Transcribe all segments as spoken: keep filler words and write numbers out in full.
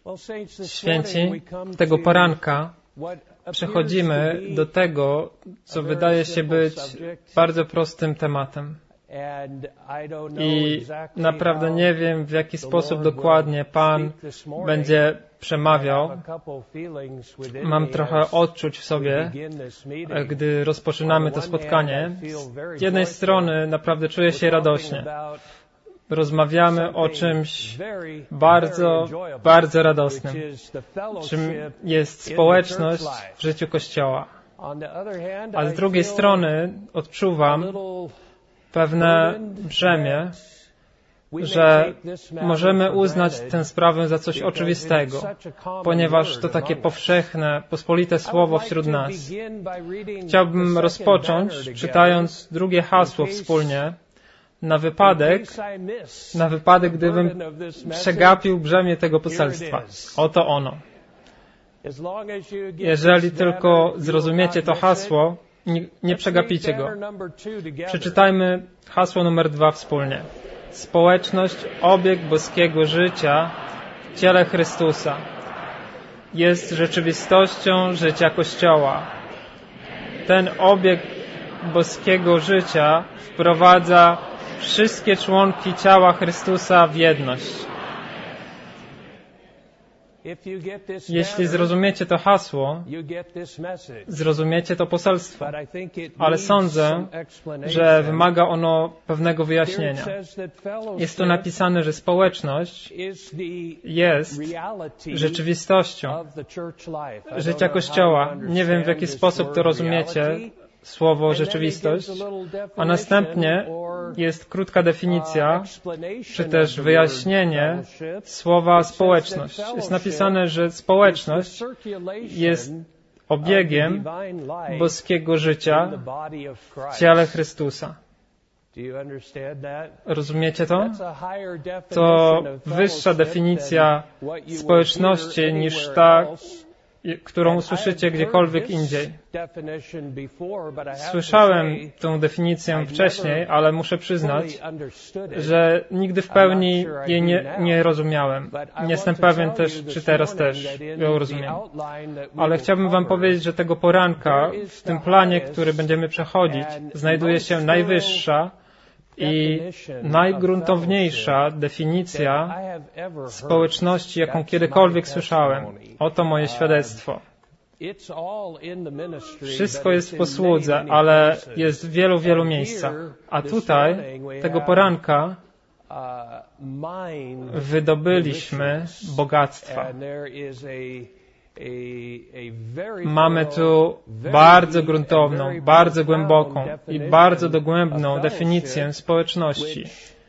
Święci, tego poranka przechodzimy do tego, co wydaje się być bardzo prostym tematem. I naprawdę nie wiem, w jaki sposób dokładnie Pan będzie przemawiał. Mam trochę odczuć w sobie, gdy rozpoczynamy to spotkanie. Z jednej strony naprawdę czuję się radośnie. Rozmawiamy o czymś bardzo, bardzo radosnym, czym jest społeczność w życiu Kościoła. A z drugiej strony odczuwam pewne brzemię, że możemy uznać tę sprawę za coś oczywistego, ponieważ to takie powszechne, pospolite słowo wśród nas. Chciałbym rozpocząć, czytając drugie hasło wspólnie, na wypadek, na wypadek, gdybym przegapił brzemię tego poselstwa. Oto ono. Jeżeli tylko zrozumiecie to hasło, nie, nie przegapicie go. Przeczytajmy hasło numer dwa wspólnie. Społeczność, obieg boskiego życia w ciele Chrystusa jest rzeczywistością życia Kościoła. Ten obieg boskiego życia wprowadza wszystkie członki ciała Chrystusa w jedność. Jeśli zrozumiecie to hasło, zrozumiecie to poselstwo. Ale sądzę, że wymaga ono pewnego wyjaśnienia. Jest tu napisane, że społeczność jest rzeczywistością życia Kościoła. Nie wiem, w jaki sposób to rozumiecie, słowo rzeczywistość, a następnie jest krótka definicja, czy też wyjaśnienie słowa społeczność. Jest napisane, że społeczność jest obiegiem boskiego życia w ciele Chrystusa. Rozumiecie to? To wyższa definicja społeczności niż ta, którą usłyszycie gdziekolwiek indziej. Słyszałem tę definicję wcześniej, ale muszę przyznać, że nigdy w pełni jej nie, nie rozumiałem. Nie jestem pewien też, czy teraz też ją rozumiem. Ale chciałbym wam powiedzieć, że tego poranka w tym planie, który będziemy przechodzić, znajduje się najwyższa i najgruntowniejsza definicja społeczności, jaką kiedykolwiek słyszałem. Oto moje świadectwo. Wszystko jest w posłudze, ale jest w wielu, wielu miejscach. A tutaj, tego poranka, wydobyliśmy bogactwa. Mamy tu bardzo gruntowną, bardzo głęboką i bardzo dogłębną definicję społeczności.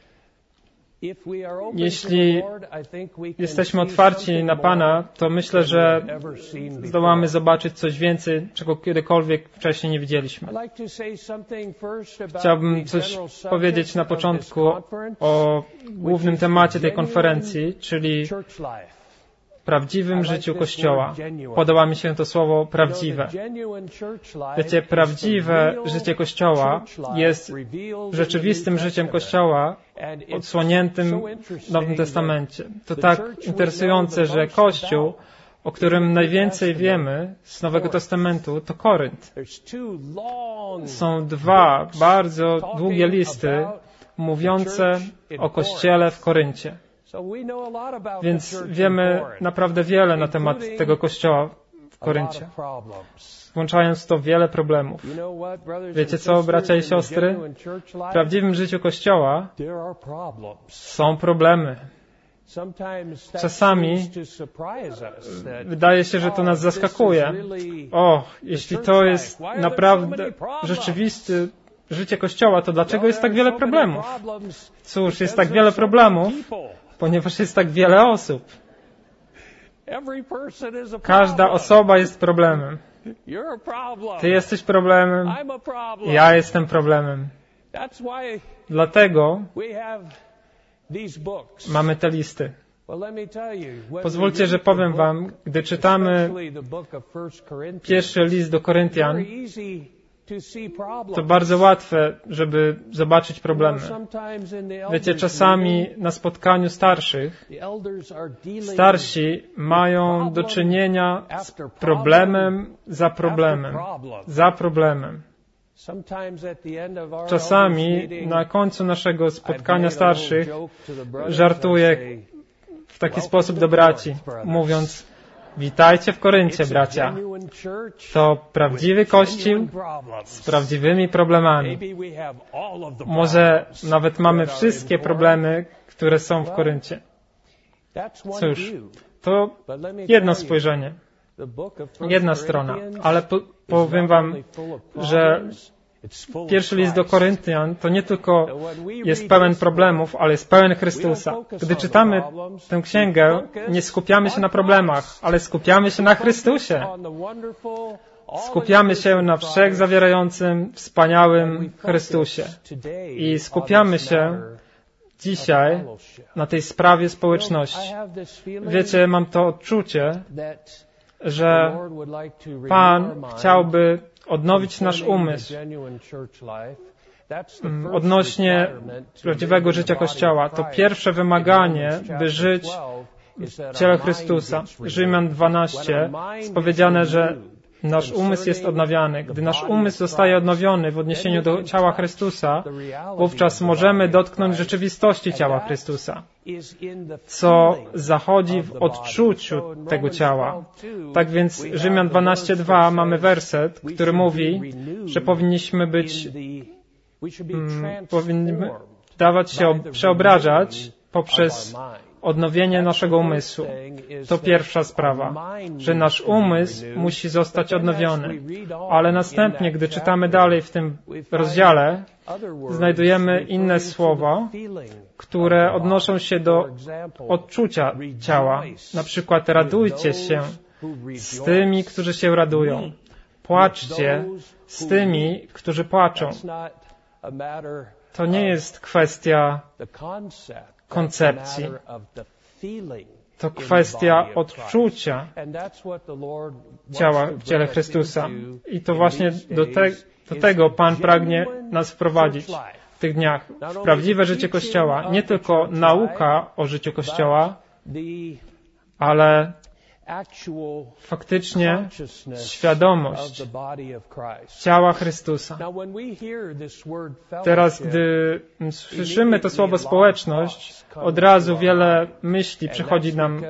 Jeśli jesteśmy otwarci na Pana, to myślę, że zdołamy zobaczyć coś więcej, czego kiedykolwiek wcześniej nie widzieliśmy. Chciałbym coś powiedzieć na początku o głównym temacie tej konferencji, czyli prawdziwym życiu Kościoła. Podoba mi się to słowo prawdziwe. Wiecie, prawdziwe życie Kościoła jest rzeczywistym życiem Kościoła odsłoniętym w Nowym Testamencie. To tak interesujące, że Kościół, o którym najwięcej wiemy z Nowego Testamentu, to Korynt. Są dwa bardzo długie listy mówiące o Kościele w Koryncie. Więc wiemy naprawdę wiele na temat tego Kościoła w Koryncie, włączając w to wiele problemów. Wiecie co, bracia i siostry? W prawdziwym życiu Kościoła są problemy. Czasami wydaje się, że to nas zaskakuje. O, jeśli to jest naprawdę rzeczywisty życie Kościoła, to dlaczego jest tak wiele problemów? Cóż, jest tak wiele problemów, ponieważ jest tak wiele osób. Każda osoba jest problemem. Ty jesteś problemem, ja jestem problemem. Dlatego mamy te listy. Pozwólcie, że powiem wam, gdy czytamy pierwszy list do Koryntian, To bardzo łatwe, żeby zobaczyć problemy. Wiecie, czasami na spotkaniu starszych starsi mają do czynienia z problemem za problemem, za problemem. Czasami na końcu naszego spotkania starszych żartuję w taki sposób do braci, mówiąc: witajcie w Koryncie, bracia. To prawdziwy Kościół z prawdziwymi problemami. Może nawet mamy wszystkie problemy, które są w Koryncie. Cóż, to jedno spojrzenie, jedna strona, ale po, powiem wam, że pierwszy list do Koryntian to nie tylko jest pełen problemów, ale jest pełen Chrystusa. Gdy czytamy tę księgę, nie skupiamy się na problemach, ale skupiamy się na Chrystusie. Skupiamy się na wszechzawierającym, wspaniałym Chrystusie. I skupiamy się dzisiaj na tej sprawie społeczności. Wiecie, mam to odczucie, że Pan chciałby odnowić nasz umysł odnośnie prawdziwego życia Kościoła. To pierwsze wymaganie, by żyć w ciele Chrystusa. Rzymian dwanaście jest powiedziane, że nasz umysł jest odnawiany. Gdy nasz umysł zostaje odnowiony w odniesieniu do ciała Chrystusa, wówczas możemy dotknąć rzeczywistości ciała Chrystusa, co zachodzi w odczuciu tego ciała. Tak więc Rzymian dwanaście dwa mamy werset, który mówi, że powinniśmy być, mm, powinniśmy dawać się przeobrażać poprzez odnowienie naszego umysłu. To pierwsza sprawa, że nasz umysł musi zostać odnowiony. Ale następnie, gdy czytamy dalej w tym rozdziale, znajdujemy inne słowa, które odnoszą się do odczucia ciała. Na przykład radujcie się z tymi, którzy się radują. Płaczcie z tymi, którzy płaczą. To nie jest kwestia koncepcji. To kwestia odczucia ciała w ciele Chrystusa. I to właśnie do, te, do tego Pan pragnie nas wprowadzić w tych dniach. W prawdziwe życie Kościoła. Nie tylko nauka o życiu Kościoła, ale faktycznie świadomość ciała Chrystusa. Teraz, gdy słyszymy to słowo społeczność, od razu wiele myśli przychodzi nam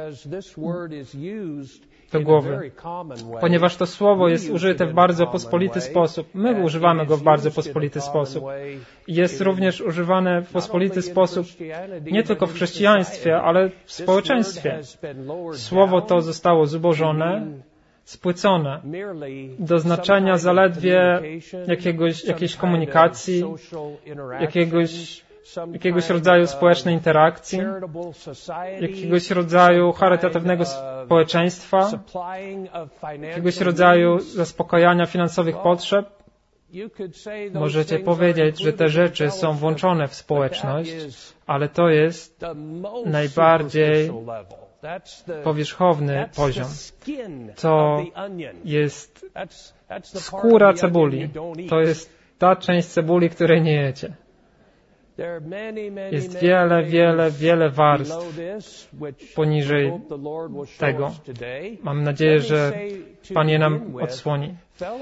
do głowy, ponieważ to słowo jest użyte w bardzo pospolity sposób. My używamy go w bardzo pospolity sposób. Jest również używane w pospolity sposób nie tylko w chrześcijaństwie, ale w społeczeństwie. Słowo to zostało zubożone, spłycone do znaczenia zaledwie jakiegoś, jakiejś komunikacji, jakiegoś jakiegoś rodzaju społecznej interakcji, jakiegoś rodzaju charytatywnego społeczeństwa, jakiegoś rodzaju zaspokajania finansowych potrzeb. Możecie powiedzieć, że te rzeczy są włączone w społeczność, ale to jest najbardziej powierzchowny poziom. To jest skóra cebuli. To jest ta część cebuli, której nie jecie. Jest wiele, wiele, wiele warstw poniżej tego. Mam nadzieję, że Pan je nam odsłoni.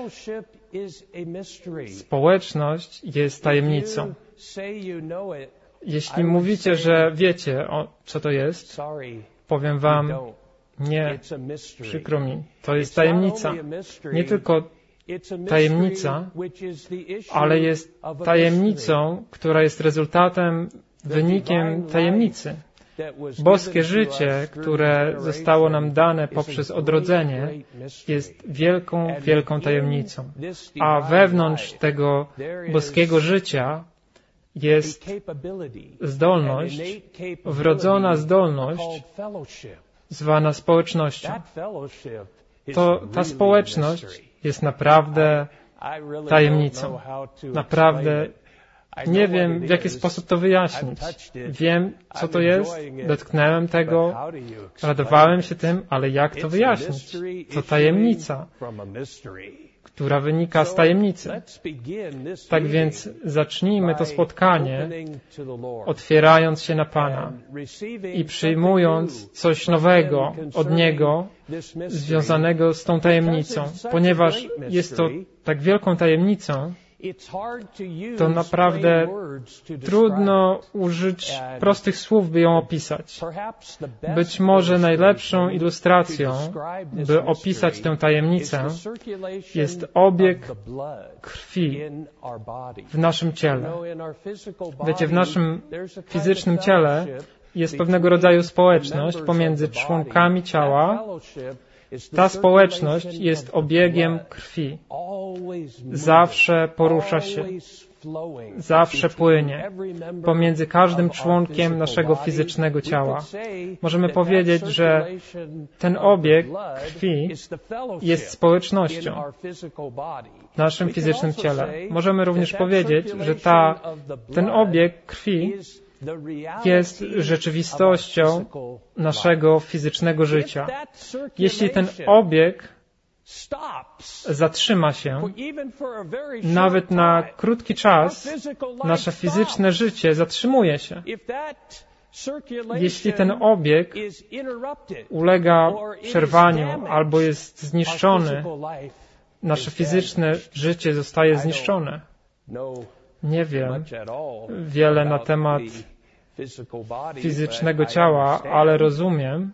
Społeczność jest tajemnicą. Jeśli mówicie, że wiecie, o, co to jest, powiem wam, nie, przykro mi. To jest tajemnica. Nie tylko tajemnica, ale jest tajemnicą, która jest rezultatem, wynikiem tajemnicy. Boskie życie, które zostało nam dane poprzez odrodzenie, jest wielką, wielką tajemnicą. A wewnątrz tego boskiego życia jest zdolność, wrodzona zdolność, zwana społecznością. To ta społeczność jest naprawdę tajemnicą. Naprawdę nie wiem, w jaki sposób to wyjaśnić. Wiem, co to jest, dotknąłem tego, radowałem się tym, ale jak to wyjaśnić? To tajemnica, która wynika z tajemnicy. Tak więc zacznijmy to spotkanie, otwierając się na Pana i przyjmując coś nowego od Niego, związanego z tą tajemnicą. Ponieważ jest to tak wielką tajemnicą, to naprawdę trudno użyć prostych słów, by ją opisać. Być może najlepszą ilustracją, by opisać tę tajemnicę, jest obieg krwi w naszym ciele. Wiecie, w naszym fizycznym ciele jest pewnego rodzaju społeczność pomiędzy członkami ciała. Ta społeczność jest obiegiem krwi. Zawsze porusza się, zawsze płynie pomiędzy każdym członkiem naszego fizycznego ciała. Możemy powiedzieć, że ten obieg krwi jest społecznością w naszym fizycznym ciele. Możemy również powiedzieć, że ta, ten obieg krwi jest rzeczywistością naszego fizycznego życia. Jeśli ten obieg zatrzyma się, nawet na krótki czas, nasze fizyczne życie zatrzymuje się. Jeśli ten obieg ulega przerwaniu albo jest zniszczony, nasze fizyczne życie zostaje zniszczone. Nie wiem wiele na temat fizycznego ciała, ale rozumiem,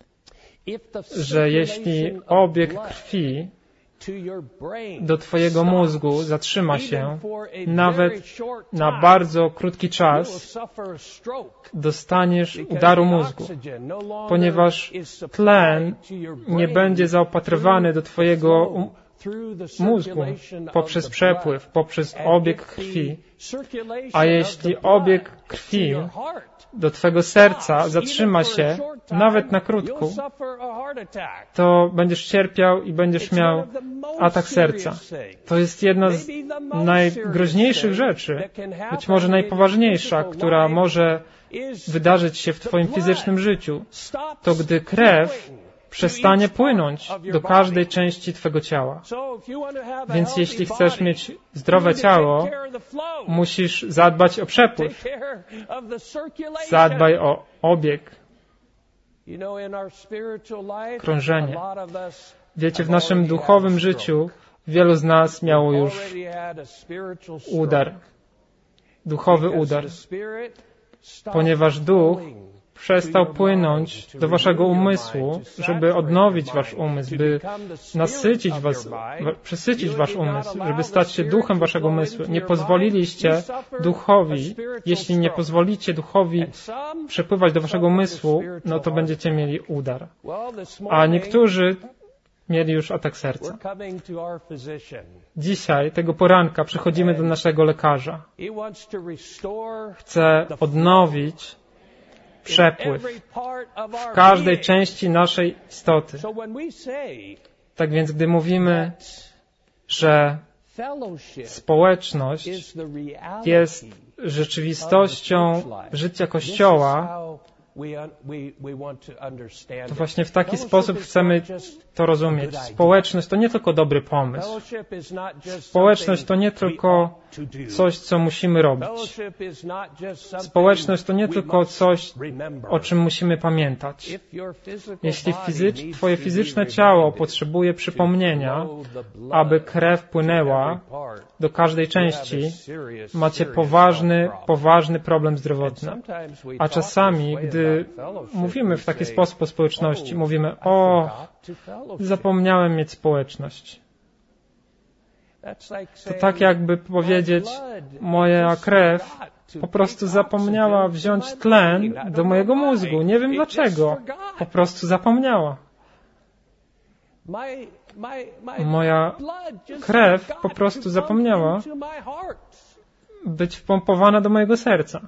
że jeśli obieg krwi do Twojego mózgu zatrzyma się, nawet na bardzo krótki czas, dostaniesz udaru mózgu, ponieważ tlen nie będzie zaopatrywany do Twojego mózgu poprzez przepływ, poprzez obieg krwi. A jeśli obieg krwi do Twojego serca zatrzyma się nawet na krótku, to będziesz cierpiał i będziesz miał atak serca. To jest jedna z najgroźniejszych rzeczy, być może najpoważniejsza, która może wydarzyć się w Twoim fizycznym życiu. To gdy krew przestanie płynąć do każdej części Twego ciała. Więc jeśli chcesz mieć zdrowe ciało, musisz zadbać o przepływ. Zadbaj o obieg, krążenie. Wiecie, w naszym duchowym życiu wielu z nas miało już udar, duchowy udar, ponieważ duch przestał płynąć do waszego umysłu, żeby odnowić wasz umysł, by nasycić was, przesycić wasz umysł, żeby stać się duchem waszego umysłu. Nie pozwoliliście duchowi, jeśli nie pozwolicie duchowi przepływać do waszego umysłu, no to będziecie mieli udar. A niektórzy mieli już atak serca. Dzisiaj, tego poranka, przychodzimy do naszego lekarza. Chce odnowić przepływ w każdej części naszej istoty. Tak więc, gdy mówimy, że społeczność jest rzeczywistością życia Kościoła, to właśnie w taki sposób chcemy to rozumieć. Społeczność to nie tylko dobry pomysł. Społeczność to nie tylko coś, co musimy robić. Społeczność to nie tylko coś, o czym musimy pamiętać. Jeśli fizycz, Twoje fizyczne ciało potrzebuje przypomnienia, aby krew płynęła do każdej części, macie poważny, poważny problem zdrowotny. A czasami, gdy mówimy w taki sposób o społeczności, mówimy, o, zapomniałem mieć społeczność. To tak jakby powiedzieć, moja krew po prostu zapomniała wziąć tlen do mojego mózgu. Nie wiem dlaczego. Po prostu zapomniała. Moja krew po prostu zapomniała być wpompowana do mojego serca.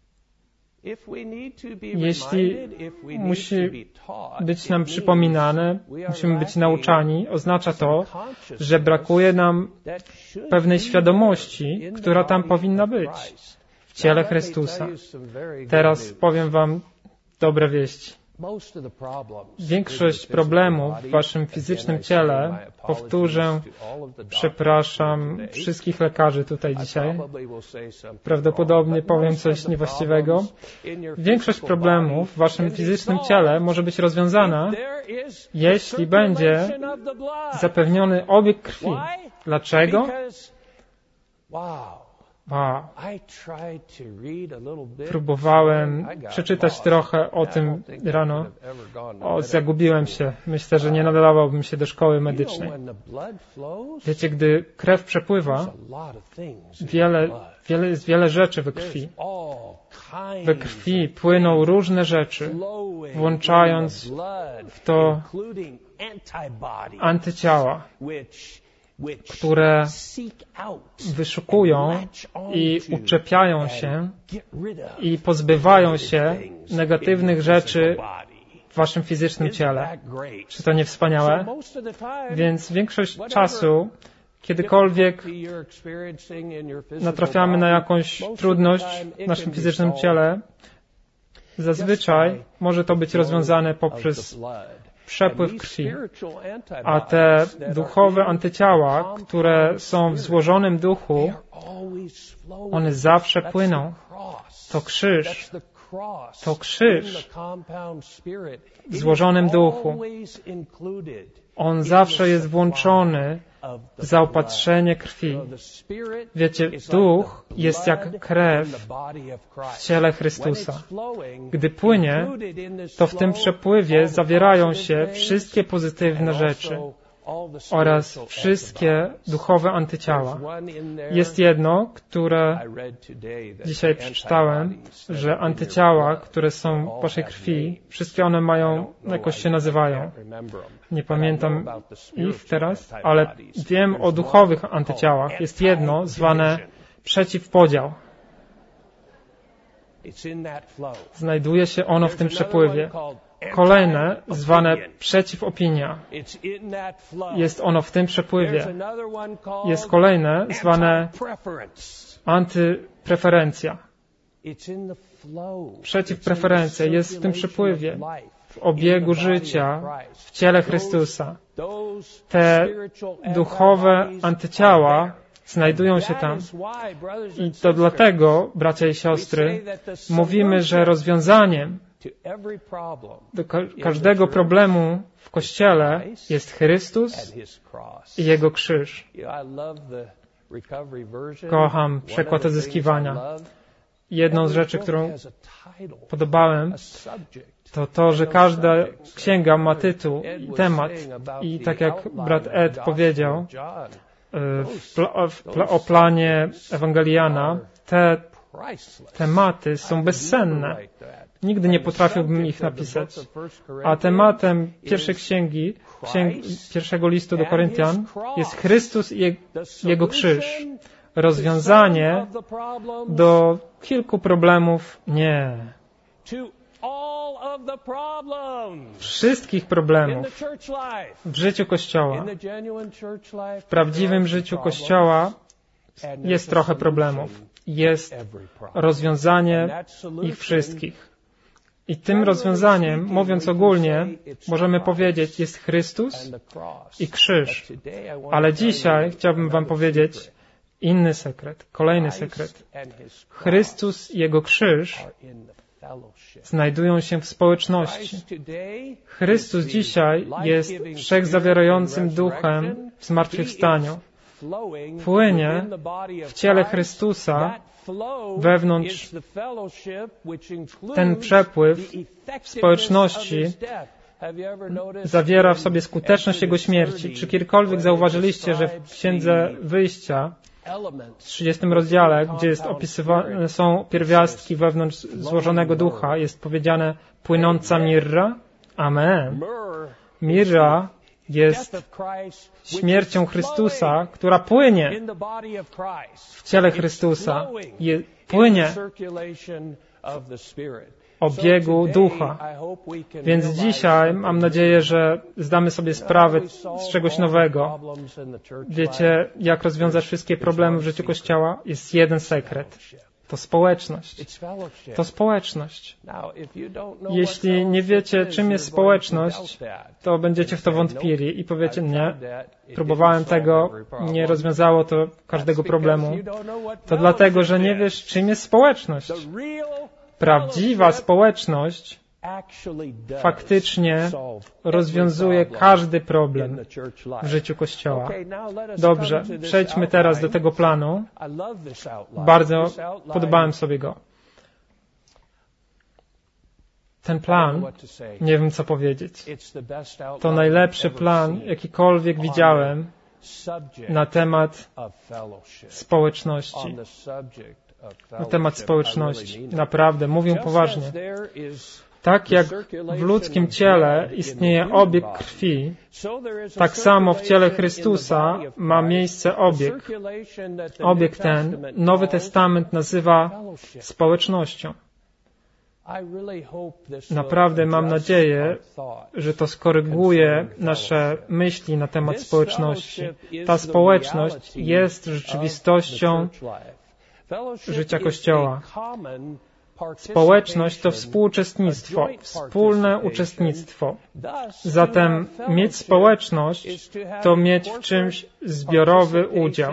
Jeśli musi być nam przypominane, musimy być nauczani, oznacza to, że brakuje nam pewnej świadomości, która tam powinna być w ciele Chrystusa. Teraz powiem wam dobre wieści. Większość problemów w waszym fizycznym ciele, powtórzę, przepraszam wszystkich lekarzy tutaj dzisiaj, prawdopodobnie powiem coś niewłaściwego. Większość problemów w waszym fizycznym ciele może być rozwiązana, jeśli będzie zapewniony obieg krwi. Dlaczego? Wow. Próbowałem przeczytać trochę o tym rano. O, zagubiłem się. Myślę, że nie nadawałbym się do szkoły medycznej. Wiecie, gdy krew przepływa, wiele, wiele, jest wiele rzeczy we krwi. We krwi płyną różne rzeczy, włączając w to antyciała, które wyszukują i uczepiają się i pozbywają się negatywnych rzeczy w waszym fizycznym ciele. Czy to nie wspaniałe? Więc większość czasu, kiedykolwiek natrafiamy na jakąś trudność w naszym fizycznym ciele, zazwyczaj może to być rozwiązane poprzez przepływ krwi, a te duchowe antyciała, które są w złożonym duchu, one zawsze płyną. To krzyż, to krzyż w złożonym duchu. On zawsze jest włączony w zaopatrzenie krwi. Wiecie, duch jest jak krew w ciele Chrystusa. Gdy płynie, to w tym przepływie zawierają się wszystkie pozytywne rzeczy oraz wszystkie duchowe antyciała. Jest jedno, które dzisiaj przeczytałem, że antyciała, które są w waszej krwi, wszystkie one mają, jakoś się nazywają. Nie pamiętam ich teraz, ale wiem o duchowych antyciałach. Jest jedno zwane przeciwpodział. Znajduje się ono w tym przepływie. Kolejne zwane przeciwopinia. Jest ono w tym przepływie. Jest kolejne zwane antypreferencja. Przeciwpreferencja jest w tym przepływie, w obiegu życia, w ciele Chrystusa. Te duchowe antyciała znajdują się tam. I to dlatego, bracia i siostry, mówimy, że rozwiązaniem do każdego problemu w Kościele jest Chrystus i Jego krzyż. Kocham przekład odzyskiwania. Jedną z rzeczy, którą podobałem, to to, że każda księga ma tytuł i temat. I tak jak brat Ed powiedział w pla- w pla- o planie Ewangeliana, te tematy są bezcenne. Nigdy nie potrafiłbym ich napisać. A tematem pierwszej księgi, księg, pierwszego listu do Koryntian jest Chrystus i Je- Jego krzyż. Rozwiązanie do kilku problemów nie. Wszystkich problemów w życiu Kościoła. W prawdziwym życiu Kościoła jest trochę problemów. Jest rozwiązanie ich wszystkich. I tym rozwiązaniem, mówiąc ogólnie, możemy powiedzieć, jest Chrystus i krzyż. Ale dzisiaj chciałbym wam powiedzieć inny sekret, kolejny sekret. Chrystus i Jego krzyż znajdują się w społeczności. Chrystus dzisiaj jest wszechzawierającym duchem w zmartwychwstaniu. Płynie w ciele Chrystusa wewnątrz ten przepływ w społeczności zawiera w sobie skuteczność Jego śmierci. Czy kiedykolwiek zauważyliście, że w Księdze Wyjścia w trzydziestym rozdziale, gdzie jest opisywane, są pierwiastki wewnątrz złożonego ducha, jest powiedziane płynąca mirra? Amen. Mirra jest śmiercią Chrystusa, która płynie w ciele Chrystusa. Je, płynie obiegu ducha. Więc dzisiaj mam nadzieję, że zdamy sobie sprawę z czegoś nowego. Wiecie, jak rozwiązać wszystkie problemy w życiu Kościoła? Jest jeden sekret. To społeczność. To społeczność. Jeśli nie wiecie, czym jest społeczność, to będziecie w to wątpili i powiecie, nie, próbowałem tego, nie rozwiązało to każdego problemu. To dlatego, że nie wiesz, czym jest społeczność. Prawdziwa społeczność faktycznie rozwiązuje każdy problem w życiu Kościoła. Dobrze, przejdźmy teraz do tego planu. Bardzo podobałem sobie go. Ten plan, nie wiem co powiedzieć, to najlepszy plan, jakikolwiek widziałem na temat społeczności. Na temat społeczności. Naprawdę, mówię poważnie. Tak jak w ludzkim ciele istnieje obieg krwi, tak samo w ciele Chrystusa ma miejsce obieg. Obieg ten Nowy Testament nazywa społecznością. Naprawdę mam nadzieję, że to skoryguje nasze myśli na temat społeczności. Ta społeczność jest rzeczywistością życia Kościoła. Społeczność to współuczestnictwo, wspólne uczestnictwo. Zatem mieć społeczność to mieć w czymś zbiorowy udział.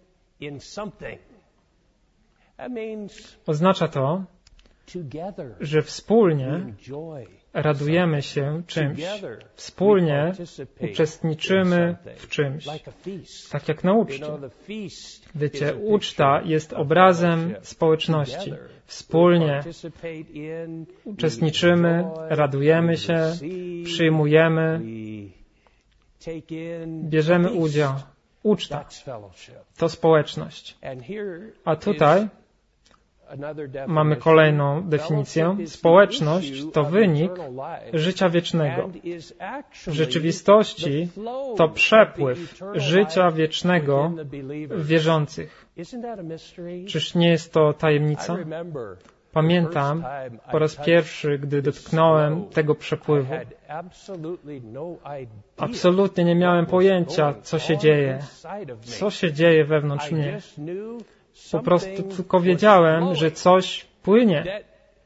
Oznacza to, że wspólnie radujemy się czymś. Wspólnie uczestniczymy w czymś. Tak jak na uczcie. Wiecie, uczta jest obrazem społeczności. Wspólnie uczestniczymy, radujemy się, przyjmujemy, bierzemy udział. Uczta to społeczność. A tutaj mamy kolejną definicję. Społeczność to wynik życia wiecznego. W rzeczywistości to przepływ życia wiecznego w wierzących. Czyż nie jest to tajemnica? Pamiętam po raz pierwszy, gdy dotknąłem tego przepływu. Absolutnie nie miałem pojęcia, co się dzieje. Co się dzieje wewnątrz mnie. Po prostu tylko wiedziałem, że coś płynie,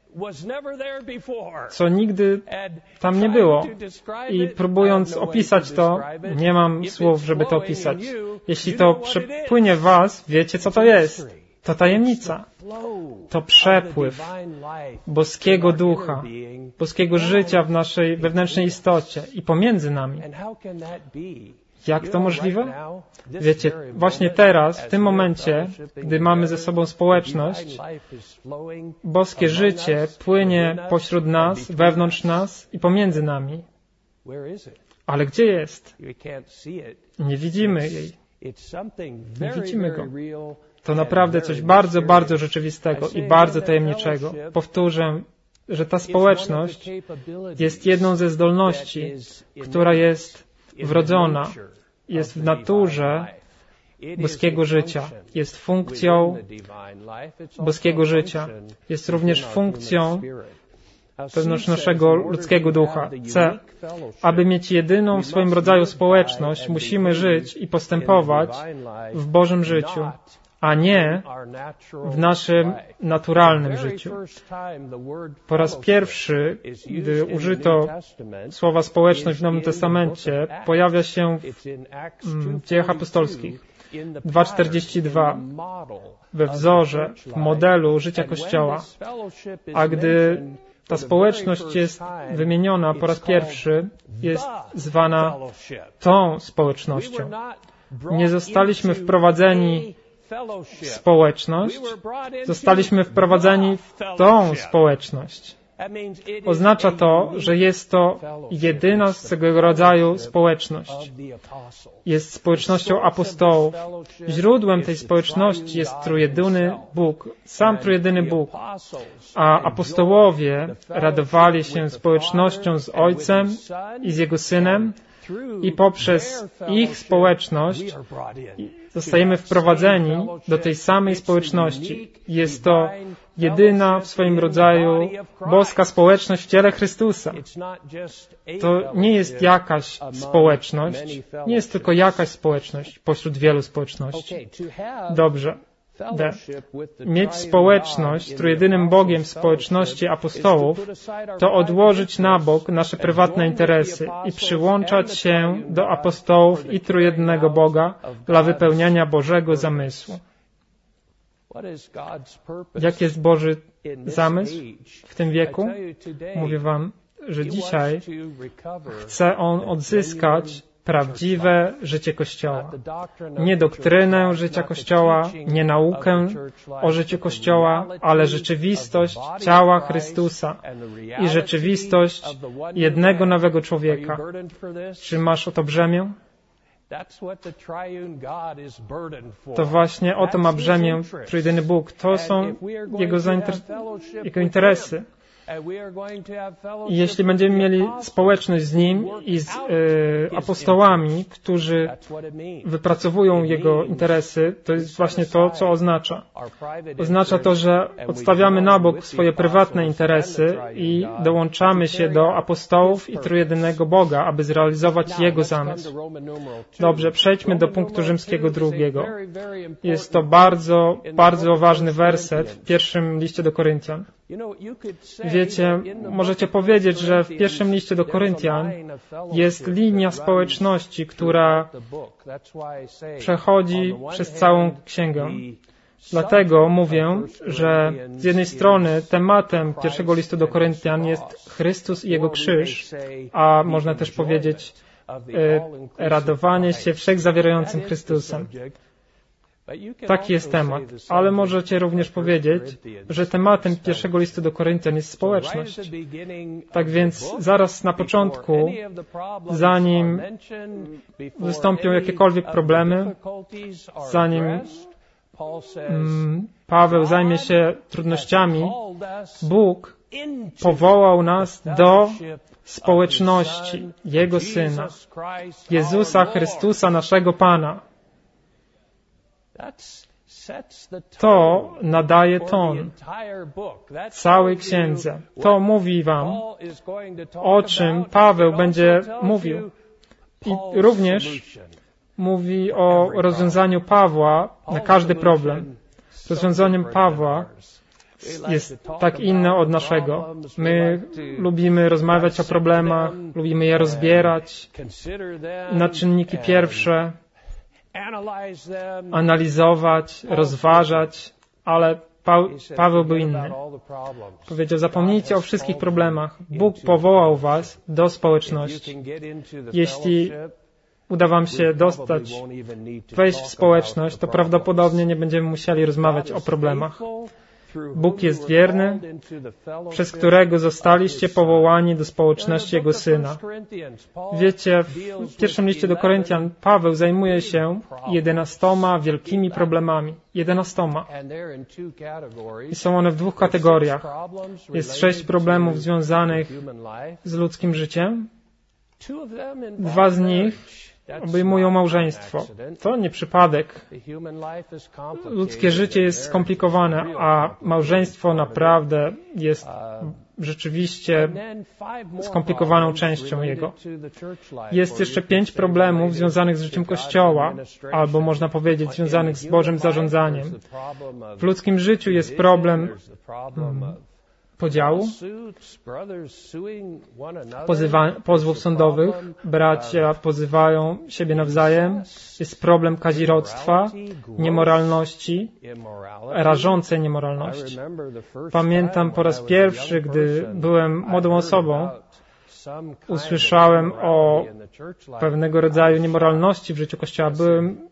co nigdy tam nie było. I próbując opisać to, nie mam słów, żeby to opisać. Jeśli to przepłynie w was, wiecie, co to jest. To tajemnica. To przepływ boskiego ducha, boskiego życia w naszej wewnętrznej istocie i pomiędzy nami. Jak to możliwe? Wiecie, właśnie teraz, w tym momencie, gdy mamy ze sobą społeczność, boskie życie płynie pośród nas, wewnątrz nas i pomiędzy nami. Ale gdzie jest? Nie widzimy jej. Nie widzimy go. To naprawdę coś bardzo, bardzo rzeczywistego i bardzo tajemniczego. Powtórzę, że ta społeczność jest jedną ze zdolności, która jest wrodzona, jest w naturze boskiego życia, jest funkcją boskiego życia, jest również funkcją wewnątrz naszego ludzkiego ducha. C. Aby mieć jedyną w swoim rodzaju społeczność, musimy żyć i postępować w Bożym życiu, a nie w naszym naturalnym życiu. Po raz pierwszy, gdy użyto słowa społeczność w Nowym Testamencie, pojawia się w Dziejach Apostolskich dwa czterdzieści dwa we wzorze, w modelu życia Kościoła. A gdy ta społeczność jest wymieniona po raz pierwszy, jest zwana tą społecznością. Nie zostaliśmy wprowadzeni w społeczność, zostaliśmy wprowadzeni w tą społeczność. Oznacza to, że jest to jedyna z tego rodzaju społeczność. Jest społecznością apostołów. Źródłem tej społeczności jest trójjedyny Bóg, sam trójjedyny Bóg. A apostołowie radowali się społecznością z Ojcem i z Jego Synem i poprzez ich społeczność zostajemy wprowadzeni do tej samej społeczności. Jest to jedyna w swoim rodzaju boska społeczność w ciele Chrystusa. To nie jest jakaś społeczność, nie jest tylko jakaś społeczność pośród wielu społeczności. Dobrze. D. Mieć społeczność z trójjedynym Bogiem w społeczności apostołów to odłożyć na bok nasze prywatne interesy i przyłączać się do apostołów i trójjedynego Boga dla wypełniania Bożego zamysłu. Jaki jest Boży zamysł w tym wieku? Mówię wam, że dzisiaj chce On odzyskać prawdziwe życie Kościoła. Nie doktrynę życia Kościoła, nie naukę o życiu Kościoła, ale rzeczywistość ciała Chrystusa i rzeczywistość jednego nowego człowieka. Czy masz o to brzemię? To właśnie o to ma brzemię trójjedyny Bóg. To są Jego, zainter- Jego interesy. I jeśli będziemy mieli społeczność z Nim i z e, apostołami, którzy wypracowują Jego interesy, to jest właśnie to, co oznacza. Oznacza to, że odstawiamy na bok swoje prywatne interesy i dołączamy się do apostołów i trójjedynego Boga, aby zrealizować Jego zamysł. Dobrze, przejdźmy do punktu rzymskiego drugiego. Jest to bardzo, bardzo ważny werset w pierwszym liście do Koryntian. Wiecie, możecie powiedzieć, że w pierwszym liście do Koryntian jest linia społeczności, która przechodzi przez całą księgę. Dlatego mówię, że z jednej strony tematem pierwszego listu do Koryntian jest Chrystus i Jego krzyż, a można też powiedzieć e, radowanie się wszechzawierającym Chrystusem. Taki jest temat, ale możecie również powiedzieć, że tematem pierwszego listu do Koryntian jest społeczność. Tak więc zaraz na początku, zanim wystąpią jakiekolwiek problemy, zanim mm, Paweł zajmie się trudnościami, Bóg powołał nas do społeczności Jego Syna, Jezusa Chrystusa, naszego Pana. To nadaje ton całej księdze. To mówi wam, o czym Paweł będzie mówił. I również mówi o rozwiązaniu Pawła na każdy problem. Rozwiązaniem Pawła jest tak inne od naszego. My lubimy rozmawiać o problemach, lubimy je rozbierać na czynniki pierwsze, analizować, rozważać, ale pa- Paweł był inny. Powiedział, zapomnijcie o wszystkich problemach. Bóg powołał was do społeczności. Jeśli uda wam się dostać, wejść w społeczność, to prawdopodobnie nie będziemy musieli rozmawiać o problemach. Bóg jest wierny, przez którego zostaliście powołani do społeczności Jego Syna. Wiecie, w pierwszym liście do Koryntian Paweł zajmuje się jedenastoma wielkimi problemami. Jedenastoma. I są one w dwóch kategoriach. Jest sześć problemów związanych z ludzkim życiem. Dwa z nich obejmują małżeństwo. To nie przypadek. Ludzkie życie jest skomplikowane, a małżeństwo naprawdę jest rzeczywiście skomplikowaną częścią jego. Jest jeszcze pięć problemów związanych z życiem Kościoła, albo można powiedzieć związanych z Bożym zarządzaniem. W ludzkim życiu jest problem hmm, podziału, pozywa, pozwów sądowych, bracia pozywają siebie nawzajem, jest problem kazirodztwa, niemoralności, rażącej niemoralności. Pamiętam po raz pierwszy, gdy byłem młodą osobą, usłyszałem o pewnego rodzaju niemoralności w życiu Kościoła. Byłem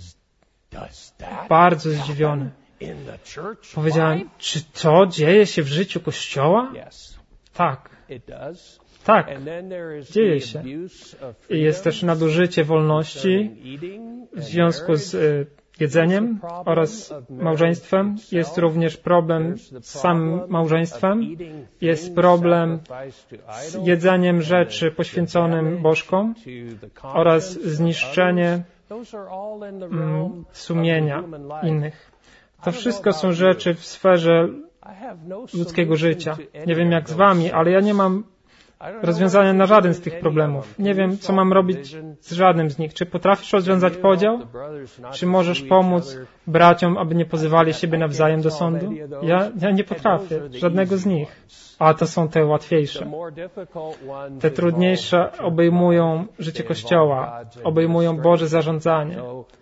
bardzo zdziwiony. Powiedziałem, czy to dzieje się w życiu Kościoła? Tak. Tak. Dzieje się. I jest też nadużycie wolności w związku z y, jedzeniem oraz małżeństwem. Jest również problem z samym małżeństwem. Jest problem z jedzeniem rzeczy poświęconym bożkom oraz zniszczenie mm, sumienia innych. To wszystko są rzeczy w sferze ludzkiego życia. Nie wiem jak z wami, ale ja nie mam rozwiązania na żaden z tych problemów. Nie wiem, co mam robić z żadnym z nich. Czy potrafisz rozwiązać podział? Czy możesz pomóc braciom, aby nie pozywali siebie nawzajem do sądu? Ja, ja nie potrafię. Żadnego z nich. A to są te łatwiejsze. Te trudniejsze obejmują życie Kościoła, obejmują Boże zarządzanie.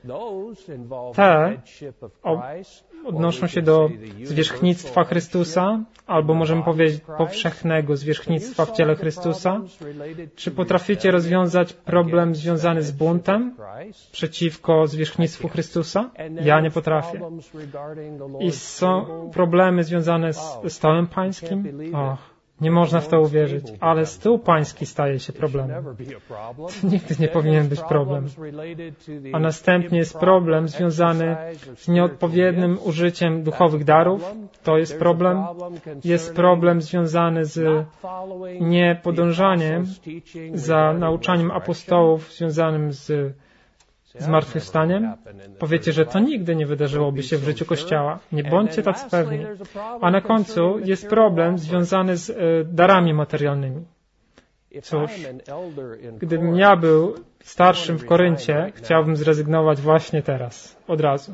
Te odnoszą się do zwierzchnictwa Chrystusa, albo możemy powiedzieć powszechnego zwierzchnictwa w ciele Chrystusa. Czy potraficie rozwiązać problem związany z buntem przeciwko zwierzchnictwu Chrystusa? Ja nie potrafię. I są problemy związane z stołem pańskim? Och. Nie można w to uwierzyć, ale stół pański staje się problemem. To nigdy nie powinien być problem. A następnie jest problem związany z nieodpowiednim użyciem duchowych darów. To jest problem. Jest problem związany z niepodążaniem za nauczaniem apostołów związanym z zmartwychwstaniem. Powiecie, że to nigdy nie wydarzyłoby się w życiu Kościoła. Nie bądźcie tacy pewni. A na końcu jest problem związany z y, darami materialnymi. Cóż, gdybym ja był starszym w Koryncie, chciałbym zrezygnować właśnie teraz, od razu.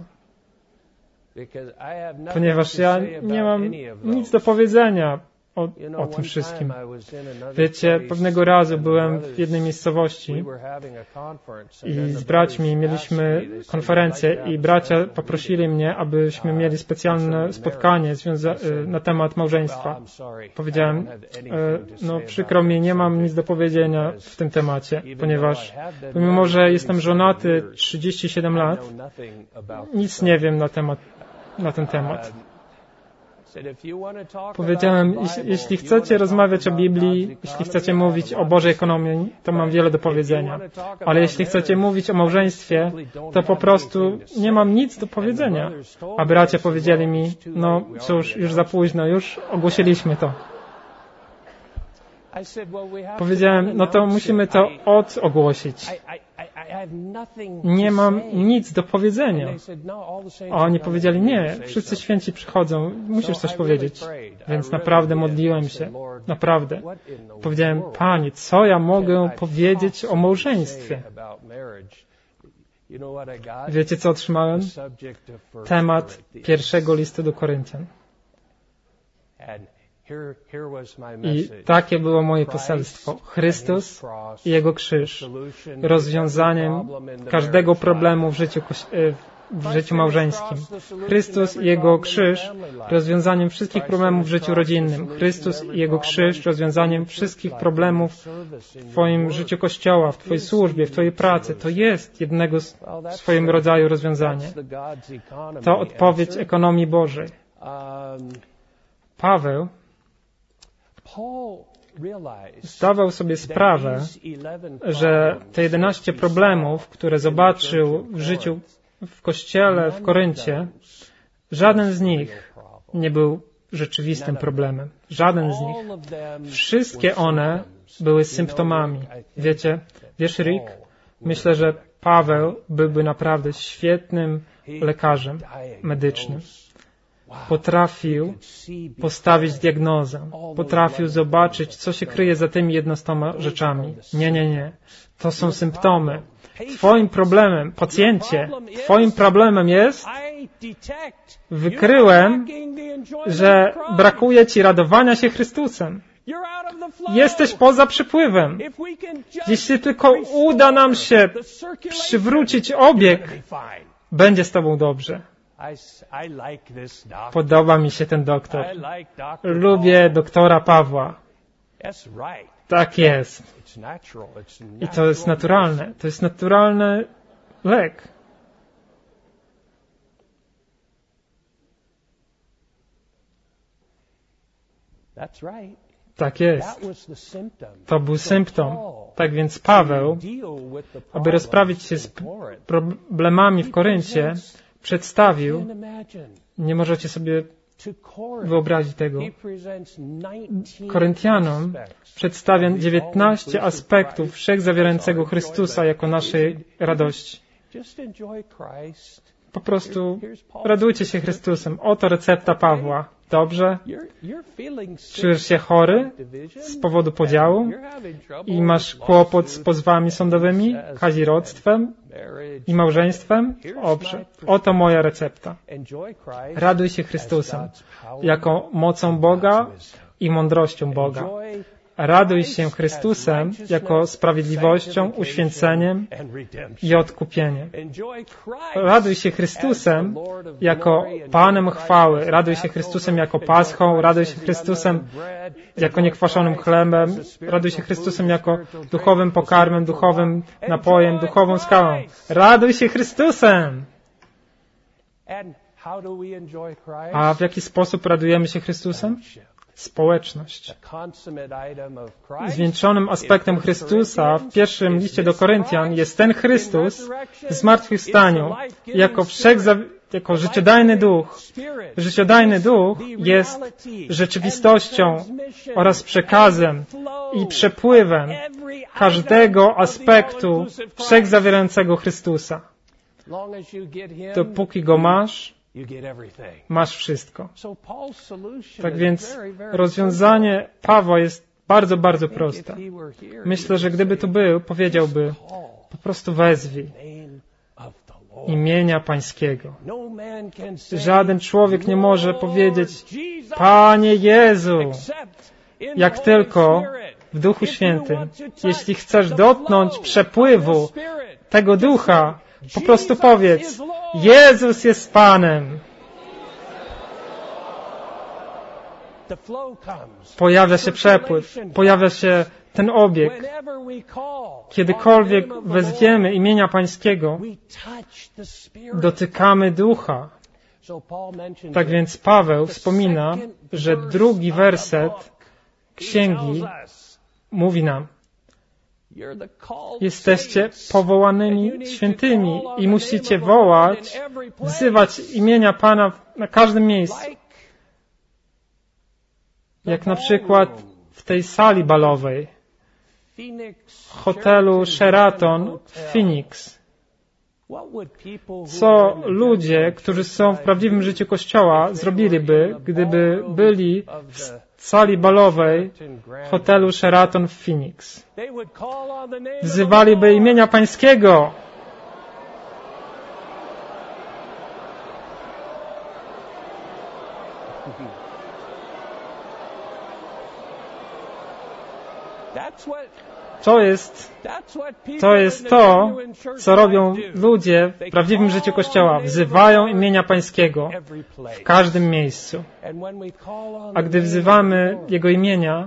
Ponieważ ja nie mam nic do powiedzenia O, o tym wszystkim. Wiecie, pewnego razu byłem w jednej miejscowości i z braćmi mieliśmy konferencję i bracia poprosili mnie, abyśmy mieli specjalne spotkanie związa- na temat małżeństwa. Powiedziałem, no przykro mi, nie mam nic do powiedzenia w tym temacie, ponieważ pomimo, że jestem żonaty trzydzieści siedem lat, nic nie wiem na temat, na ten temat. Powiedziałem, jeśli chcecie rozmawiać o Biblii, jeśli chcecie mówić o Bożej ekonomii, to mam wiele do powiedzenia. Ale jeśli chcecie mówić o małżeństwie, to po prostu nie mam nic do powiedzenia. A bracia powiedzieli mi, no cóż, już za późno, już ogłosiliśmy to. Powiedziałem, no to musimy to odogłosić. Nie mam nic do powiedzenia. A oni powiedzieli, nie, wszyscy święci przychodzą, musisz coś powiedzieć. Więc naprawdę modliłem się. Naprawdę. Powiedziałem, Panie, co ja mogę powiedzieć o małżeństwie? Wiecie, co otrzymałem? Temat pierwszego listu do Koryntian. I takie było moje poselstwo. Chrystus i Jego krzyż. Rozwiązaniem każdego problemu w życiu, w życiu małżeńskim. Chrystus i Jego krzyż rozwiązaniem wszystkich problemów w życiu rodzinnym. Chrystus i Jego krzyż rozwiązaniem wszystkich problemów w Twoim życiu Kościoła, w Twojej służbie, w Twojej pracy. To jest jednego swojego rodzaju rozwiązanie. To odpowiedź ekonomii Bożej. Paweł zdawał sobie sprawę, że te jedenaście problemów, które zobaczył w życiu w Kościele w Koryncie, żaden z nich nie był rzeczywistym problemem. Żaden z nich. Wszystkie one były symptomami. Wiecie, wiesz, Rick, myślę, że Paweł byłby naprawdę świetnym lekarzem medycznym. Potrafił postawić diagnozę. Potrafił zobaczyć, co się kryje za tymi jednostoma rzeczami. Nie, nie, nie. To są symptomy. Twoim problemem, pacjencie, Twoim problemem jest, wykryłem, że brakuje Ci radowania się Chrystusem. Jesteś poza przypływem. Jeśli tylko uda nam się przywrócić obieg, będzie z Tobą dobrze. Podoba mi się ten doktor. Lubię doktora Pawła. Tak jest. I to jest naturalne. To jest naturalny lek. Tak jest. To był symptom. Tak więc Paweł, aby rozprawić się z problemami w Koryncie, przedstawił, nie możecie sobie wyobrazić tego, Koryntianom przedstawia dziewiętnaście aspektów wszechzawierającego Chrystusa jako naszej radości. Po prostu radujcie się Chrystusem. Oto recepta Pawła. dobrze? Czujesz się chory z powodu podziału i masz kłopot z pozwami sądowymi, kazirodztwem i małżeństwem? Dobrze. Oto moja recepta. Raduj się Chrystusem jako mocą Boga i mądrością Boga. Raduj się Chrystusem jako sprawiedliwością, uświęceniem i odkupieniem. Raduj się Chrystusem jako Panem chwały. Raduj się Chrystusem jako Paschą. Raduj się Chrystusem jako niekwaszonym chlebem. Raduj się Chrystusem jako duchowym pokarmem, duchowym napojem, duchową skałą. Raduj się Chrystusem! A w jaki sposób radujemy się Chrystusem? Społeczność. Zwieńczonym aspektem Chrystusa w pierwszym liście do Koryntian jest ten Chrystus w zmartwychwstaniu jako wszechza, jako życiodajny duch. Życiodajny duch jest rzeczywistością oraz przekazem i przepływem każdego aspektu wszechzawierającego Chrystusa. Dopóki go masz, masz wszystko. Tak więc rozwiązanie Pawła jest bardzo, bardzo proste. Myślę, że gdyby tu był, powiedziałby, po prostu wezwij imienia Pańskiego. Żaden człowiek nie może powiedzieć, Panie Jezu, jak tylko w Duchu Świętym. Jeśli chcesz dotknąć przepływu tego Ducha, po prostu powiedz, Jezus jest Panem. Pojawia się przepływ, pojawia się ten obieg. Kiedykolwiek wezwiemy imienia Pańskiego, dotykamy Ducha. Tak więc Paweł wspomina, że drugi werset Księgi mówi nam, jesteście powołanymi świętymi i musicie wołać, wzywać imienia Pana na każdym miejscu. Jak na przykład w tej sali balowej, w hotelu Sheraton w Phoenix. Co ludzie, którzy są w prawdziwym życiu Kościoła, zrobiliby, gdyby byli w sali balowej hotelu Sheraton w Phoenix? Wzywaliby imienia Pańskiego. To jest, to jest to, co robią ludzie w prawdziwym życiu Kościoła. Wzywają imienia Pańskiego w każdym miejscu. A gdy wzywamy Jego imienia,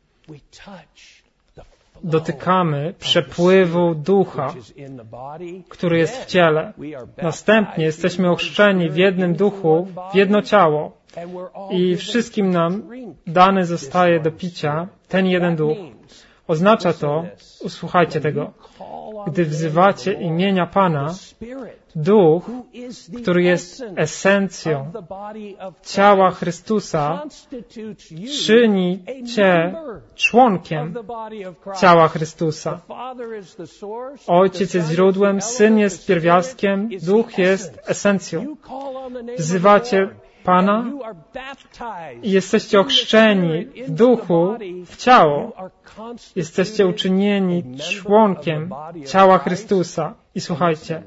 dotykamy przepływu Ducha, który jest w ciele. Następnie jesteśmy ochrzczeni w jednym duchu, w jedno ciało i wszystkim nam dany zostaje do picia ten jeden duch. Oznacza to, usłuchajcie tego, gdy wzywacie imienia Pana, Duch, który jest esencją ciała Chrystusa, czyni Cię członkiem ciała Chrystusa. Ojciec jest źródłem, Syn jest pierwiastkiem, Duch jest esencją. Wzywacie Pana i jesteście ochrzczeni w duchu, w ciało. Jesteście uczynieni członkiem ciała Chrystusa. I słuchajcie,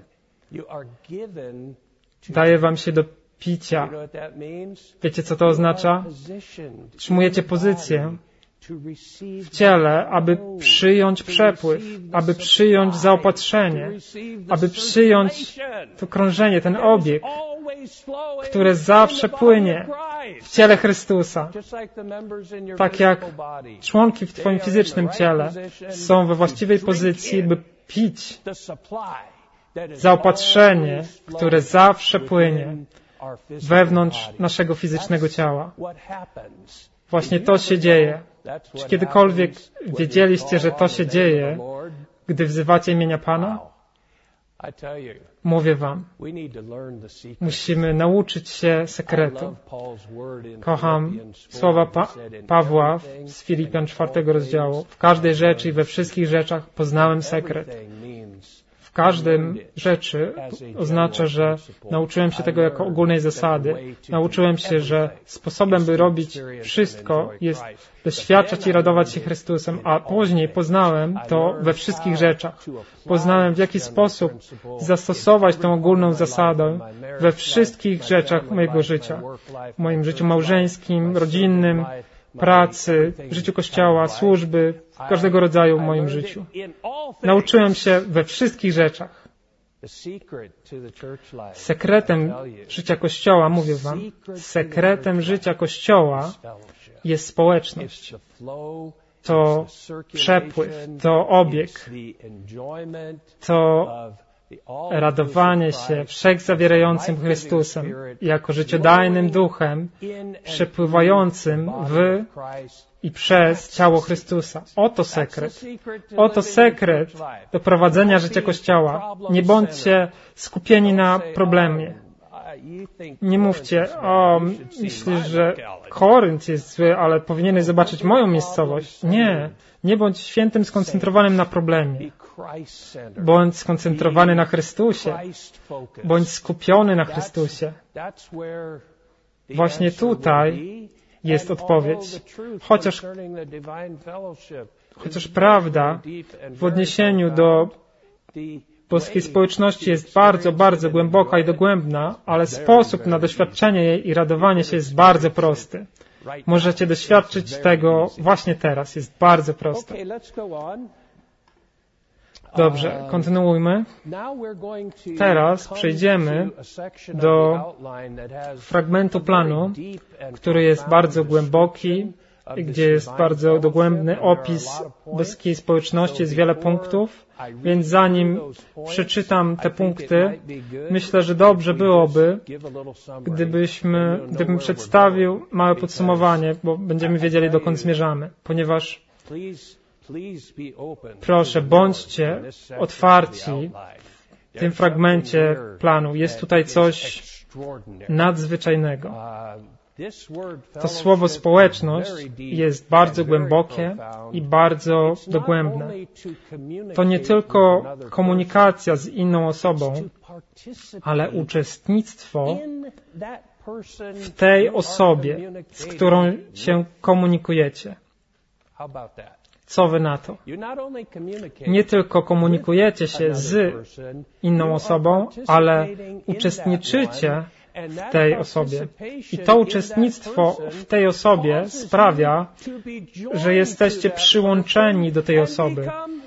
daje wam się do picia. Wiecie, co to oznacza? Otrzymujecie pozycję w ciele, aby przyjąć przepływ, aby przyjąć zaopatrzenie, aby przyjąć to krążenie, ten obieg, które zawsze płynie w ciele Chrystusa. Tak jak członki w Twoim fizycznym ciele są we właściwej pozycji, by pić zaopatrzenie, które zawsze płynie wewnątrz naszego fizycznego ciała. Właśnie to się dzieje. Czy kiedykolwiek wiedzieliście, że to się dzieje, gdy wzywacie imienia Pana? Mówię wam, musimy nauczyć się sekretu. Kocham słowa pa- Pawła z Filipian czwartego rozdziału. W każdej rzeczy i we wszystkich rzeczach poznałem sekret. w każdym rzeczy oznacza, że nauczyłem się tego jako ogólnej zasady. Nauczyłem się, że sposobem, by robić wszystko, jest doświadczać i radować się Chrystusem, a później poznałem to we wszystkich rzeczach. Poznałem, w jaki sposób zastosować tę ogólną zasadę we wszystkich rzeczach mojego życia. W moim życiu małżeńskim, rodzinnym, pracy, w życiu Kościoła, służby, każdego rodzaju w moim życiu. Nauczyłem się we wszystkich rzeczach. Sekretem życia Kościoła, mówię wam, sekretem życia Kościoła jest społeczność. To przepływ, to obieg, to radowanie się wszechzawierającym Chrystusem, jako życiodajnym duchem, przepływającym w i przez ciało Chrystusa. Oto sekret. Oto sekret do prowadzenia życia Kościoła. Nie bądźcie skupieni na problemie. Nie mówcie, o, myślisz, że Korynt jest zły, ale powinieneś zobaczyć moją miejscowość. Nie. Nie bądź świętym skoncentrowanym na problemie. Bądź skoncentrowany na Chrystusie. Bądź skupiony na Chrystusie. Właśnie tutaj jest odpowiedź. Chociaż, chociaż prawda w odniesieniu do boskiej społeczności jest bardzo, bardzo głęboka i dogłębna, ale sposób na doświadczenie jej i radowanie się jest bardzo prosty. Możecie doświadczyć tego właśnie teraz. Jest bardzo proste. Dobrze, kontynuujmy. Teraz przejdziemy do fragmentu planu, który jest bardzo głęboki, gdzie jest bardzo dogłębny opis boskiej społeczności, jest wiele punktów, więc zanim przeczytam te punkty, myślę, że dobrze byłoby, gdybyśmy, gdybym przedstawił małe podsumowanie, bo będziemy wiedzieli, dokąd zmierzamy, ponieważ proszę, bądźcie otwarci w tym fragmencie planu. Jest tutaj coś nadzwyczajnego. To słowo społeczność jest bardzo głębokie i bardzo dogłębne. To nie tylko komunikacja z inną osobą, ale uczestnictwo w tej osobie, z którą się komunikujecie. Co wy na to? Nie tylko komunikujecie się z inną osobą, ale uczestniczycie w tej osobie. I to uczestnictwo w tej osobie sprawia, że jesteście przyłączeni do tej osoby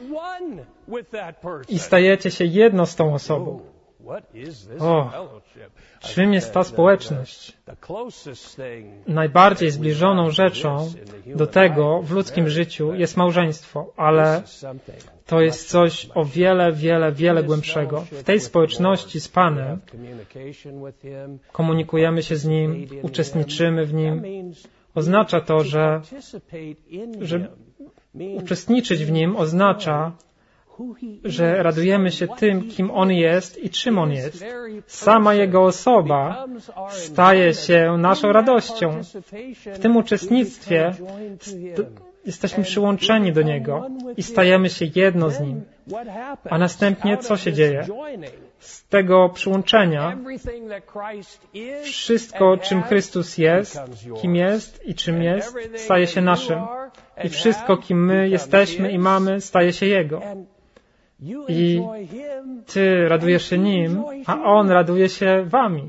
i stajecie się jedno z tą osobą. O, czym jest ta społeczność? Najbardziej zbliżoną rzeczą do tego w ludzkim życiu jest małżeństwo, ale to jest coś o wiele, wiele, wiele głębszego. W tej społeczności z Panem komunikujemy się z Nim, uczestniczymy w Nim. Oznacza to, że, że uczestniczyć w Nim oznacza, że radujemy się tym, kim On jest i czym On jest. Sama Jego osoba staje się naszą radością. W tym uczestnictwie jesteśmy przyłączeni do Niego i stajemy się jedno z Nim. A następnie co się dzieje? Z tego przyłączenia wszystko, czym Chrystus jest, kim jest i czym jest, staje się naszym. I wszystko, kim my jesteśmy i mamy, staje się Jego. I Ty radujesz się Nim, a On raduje się Wami.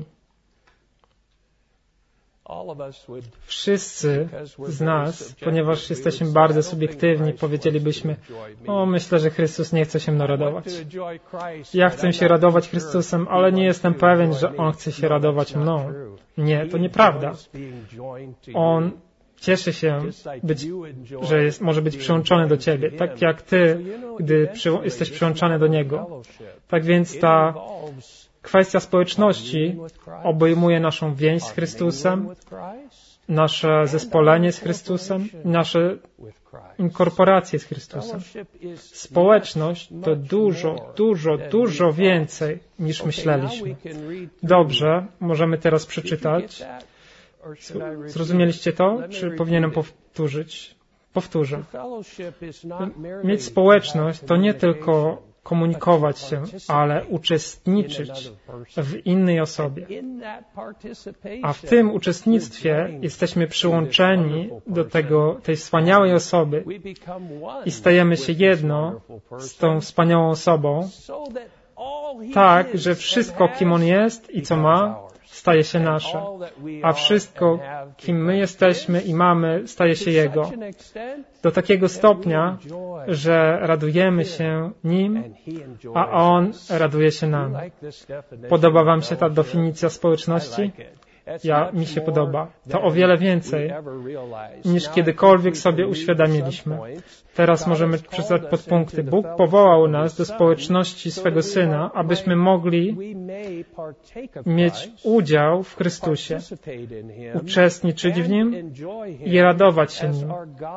Wszyscy z nas, ponieważ jesteśmy bardzo subiektywni, powiedzielibyśmy, o, myślę, że Chrystus nie chce się mną radować. Ja chcę się radować Chrystusem, ale nie jestem pewien, że On chce się radować mną. Nie, to nieprawda. On cieszy się, być, że jest, może być przyłączony do Ciebie, tak jak Ty, gdy przy, jesteś przyłączony do Niego. Tak więc ta kwestia społeczności obejmuje naszą więź z Chrystusem, nasze zespolenie z Chrystusem, nasze inkorporacje z Chrystusem. Społeczność to dużo, dużo, dużo więcej niż myśleliśmy. Dobrze, możemy teraz przeczytać. Zrozumieliście to? Czy powinienem powtórzyć? Powtórzę. Mieć społeczność to nie tylko komunikować się, ale uczestniczyć w innej osobie. A w tym uczestnictwie jesteśmy przyłączeni do tego, tej wspaniałej osoby i stajemy się jedno z tą wspaniałą osobą, tak, że wszystko, kim On jest i co ma, staje się nasze, a wszystko, kim my jesteśmy i mamy, staje się Jego. Do takiego stopnia, że radujemy się Nim, a On raduje się nami. Podoba Wam się ta definicja społeczności? Ja, mi się podoba. To o wiele więcej, niż kiedykolwiek sobie uświadomiliśmy. Teraz możemy przeczytać podpunkty. Bóg powołał nas do społeczności swego Syna, abyśmy mogli mieć udział w Chrystusie, uczestniczyć w Nim i radować się Nim,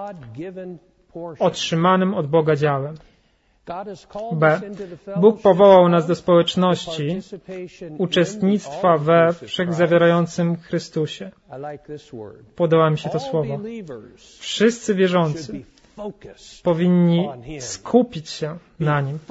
otrzymanym od Boga działem. B. Bóg powołał nas do społeczności uczestnictwa we wszechzawierającym Chrystusie. Podoba mi się to słowo. Wszyscy wierzący powinni skupić się na Nim.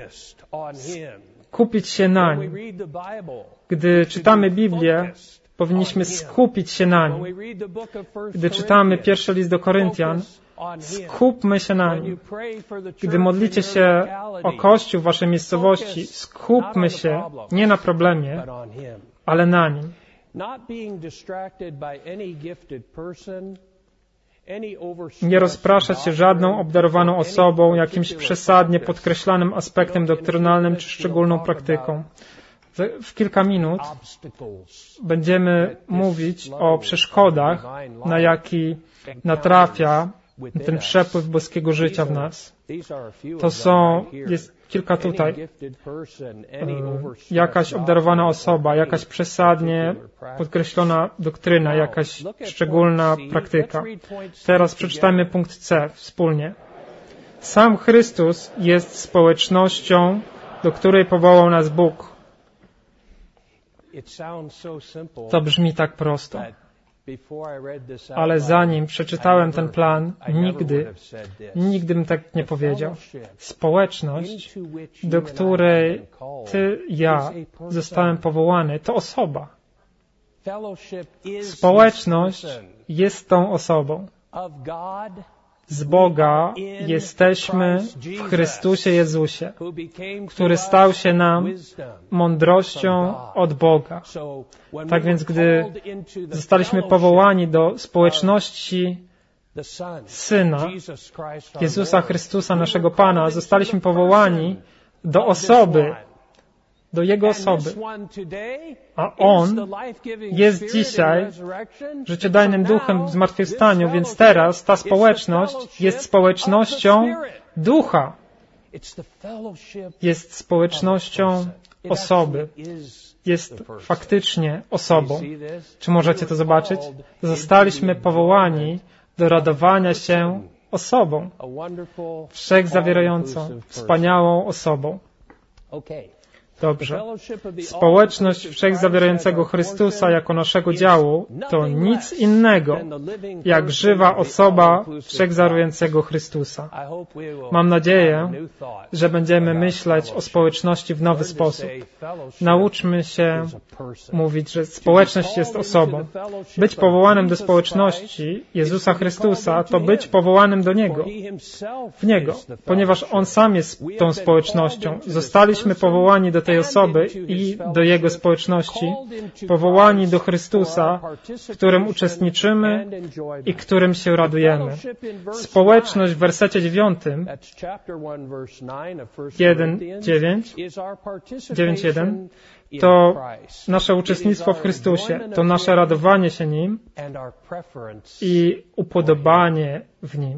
Skupić się na Nim. Gdy czytamy Biblię, powinniśmy skupić się na Nim. Gdy czytamy pierwszy list do Koryntian, skupmy się na Nim. Gdy modlicie się o Kościół w waszej miejscowości, skupmy się nie na problemie, ale na Nim. Nie rozpraszać się żadną obdarowaną osobą, jakimś przesadnie podkreślanym aspektem doktrynalnym czy szczególną praktyką. W kilka minut będziemy mówić o przeszkodach, na jaki natrafia ten przepływ boskiego życia w nas. To są, jest kilka tutaj. Jakaś obdarowana osoba, jakaś przesadnie podkreślona doktryna, jakaś szczególna praktyka. Teraz przeczytajmy punkt C wspólnie. Sam Chrystus jest społecznością, do której powołał nas Bóg. To brzmi tak prosto. Ale zanim przeczytałem ten plan, nigdy, nigdy bym tak nie powiedział. Społeczność, do której Ty, ja zostałem powołany, to osoba. Społeczność jest tą osobą. Z Boga jesteśmy w Chrystusie Jezusie, który stał się nam mądrością od Boga. Tak więc, gdy zostaliśmy powołani do społeczności Syna, Jezusa Chrystusa, naszego Pana, zostaliśmy powołani do osoby, do Jego osoby. A On jest dzisiaj życiodajnym duchem w zmartwychwstaniu, więc teraz ta społeczność jest społecznością ducha. Jest społecznością osoby. Jest faktycznie osobą. Czy możecie to zobaczyć? Zostaliśmy powołani do radowania się osobą. Wszechzawierającą, wspaniałą osobą. Dobrze. Społeczność wszechzawierającego Chrystusa jako naszego działu to nic innego jak żywa osoba wszechzawierającego Chrystusa. Mam nadzieję, że będziemy myśleć o społeczności w nowy sposób. Nauczmy się mówić, że społeczność jest osobą. Być powołanym do społeczności Jezusa Chrystusa to być powołanym do Niego. W Niego. Ponieważ On sam jest tą społecznością. Zostaliśmy powołani do tej osoby i do Jego społeczności, powołani do Chrystusa, w którym uczestniczymy i którym się radujemy. Społeczność w wersecie dziewiątym, jeden dziewięć, dziewięć jeden, to nasze uczestnictwo w Chrystusie, to nasze radowanie się Nim i upodobanie w Nim.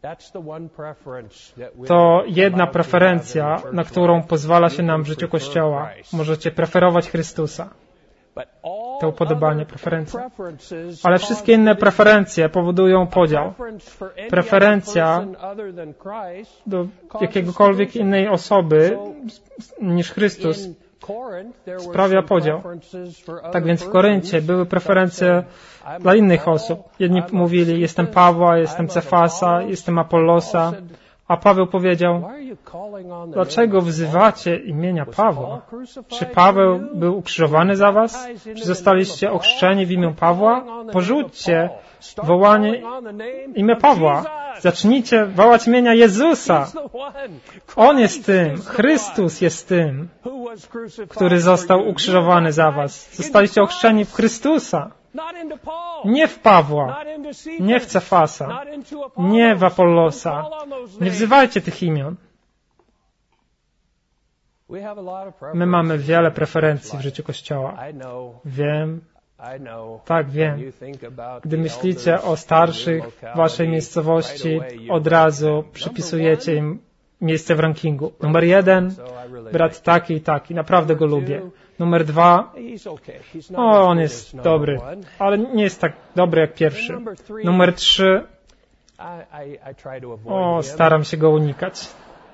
To jedna preferencja, na którą pozwala się nam w życiu Kościoła. Możecie preferować Chrystusa. To upodobanie, preferencja. Ale wszystkie inne preferencje powodują podział. Preferencja do jakiegokolwiek innej osoby niż Chrystus sprawia podział. Tak więc w Koryncie były preferencje dla innych osób. Jedni mówili, jestem Pawła, jestem Cefasa, jestem Apollosa, A Paweł powiedział, dlaczego wzywacie imienia Pawła? Czy Paweł był ukrzyżowany za was? Czy zostaliście ochrzczeni w imię Pawła? Porzućcie wołanie imię Pawła. Zacznijcie wołać imienia Jezusa. On jest tym, Chrystus jest tym, który został ukrzyżowany za was. Zostaliście ochrzczeni w Chrystusa. Nie w Pawła, nie w Cefasa, nie w Apollosa. Nie wzywajcie tych imion. My mamy wiele preferencji w życiu Kościoła. Wiem, tak wiem. Gdy myślicie o starszych w waszej miejscowości, od razu przypisujecie im miejsce w rankingu. Numer jeden, brat taki i taki, naprawdę go lubię. Numer dwa, o, on jest dobry, ale nie jest tak dobry jak pierwszy. Numer trzy, o, staram się go unikać.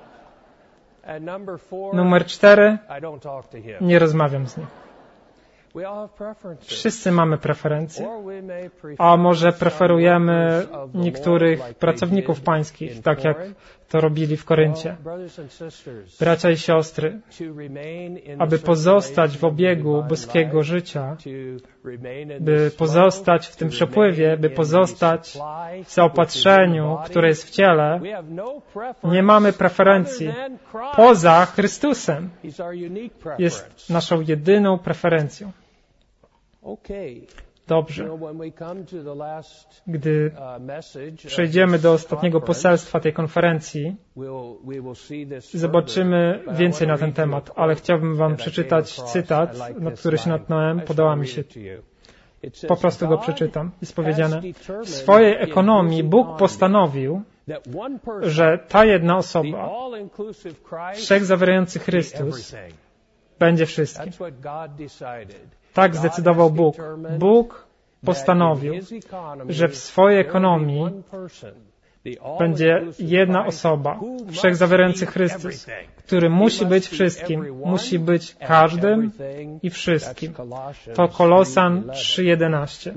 Numer cztery, nie rozmawiam z nim. Wszyscy mamy preferencje, a może preferujemy niektórych pracowników pańskich, tak jak to robili w Koryncie. Bracia i siostry, aby pozostać w obiegu boskiego życia, by pozostać w tym przepływie, by pozostać w zaopatrzeniu, które jest w ciele, nie mamy preferencji poza Chrystusem. Jest naszą jedyną preferencją. Dobrze. Gdy przejdziemy do ostatniego poselstwa tej konferencji, zobaczymy więcej na ten temat, ale chciałbym wam przeczytać cytat, na który się natknąłem, podoba mi się. Po prostu go przeczytam. Jest powiedziane: w swojej ekonomii Bóg postanowił, że ta jedna osoba, wszechzawierający Chrystus, będzie wszystkim. Tak zdecydował Bóg. Bóg postanowił, że w swojej ekonomii będzie jedna osoba, wszechzawierający Chrystus, który musi być wszystkim, musi być każdym i wszystkim. To Kolosan trzy jedenaście.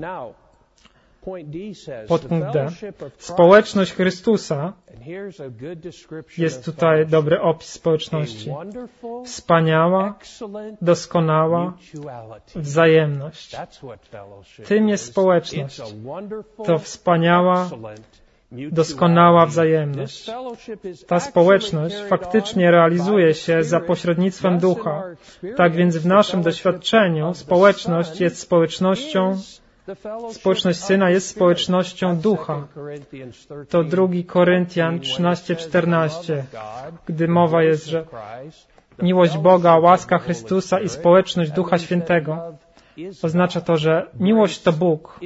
Podpunkt D. Społeczność Chrystusa, jest tutaj dobry opis społeczności, wspaniała, doskonała wzajemność. Tym jest społeczność. To wspaniała, doskonała wzajemność. Ta społeczność faktycznie realizuje się za pośrednictwem Ducha. Tak więc w naszym doświadczeniu społeczność jest społecznością Społeczność Syna jest społecznością Ducha. To drugi Koryntian trzynaście czternaście, gdy mowa jest, że miłość Boga, łaska Chrystusa i społeczność Ducha Świętego. Oznacza to, że miłość to Bóg,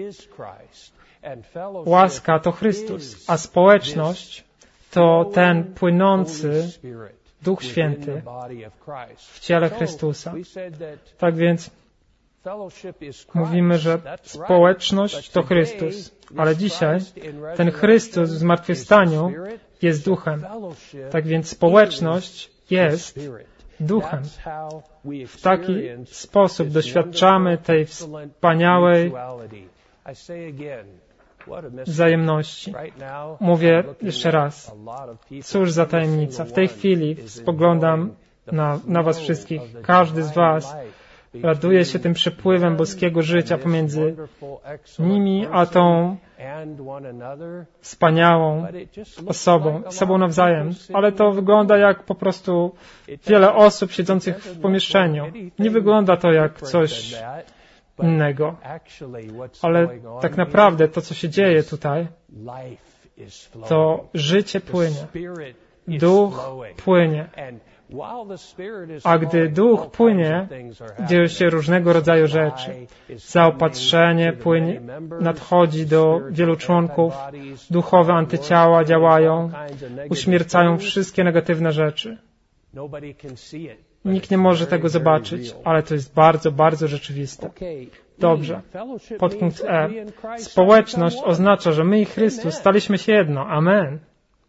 łaska to Chrystus, a społeczność to ten płynący Duch Święty w ciele Chrystusa. Tak więc mówimy, że społeczność to Chrystus, ale dzisiaj ten Chrystus w zmartwychwstaniu jest Duchem. Tak więc społeczność jest Duchem. W taki sposób doświadczamy tej wspaniałej wzajemności. Mówię jeszcze raz. Cóż za tajemnica. W tej chwili spoglądam na, na was wszystkich. Każdy z was raduje się tym przepływem boskiego życia pomiędzy nimi a tą wspaniałą osobą, sobą nawzajem. Ale to wygląda jak po prostu wiele osób siedzących w pomieszczeniu. Nie wygląda to jak coś innego. Ale tak naprawdę to, co się dzieje tutaj, to życie płynie. Duch płynie. A gdy Duch płynie, dzieją się różnego rodzaju rzeczy. Zaopatrzenie płynie, nadchodzi do wielu członków, duchowe antyciała działają, uśmiercają wszystkie negatywne rzeczy. Nikt nie może tego zobaczyć, ale to jest bardzo, bardzo rzeczywiste. Dobrze. Podpunkt E. Społeczność oznacza, że my i Chrystus staliśmy się jedno. Amen.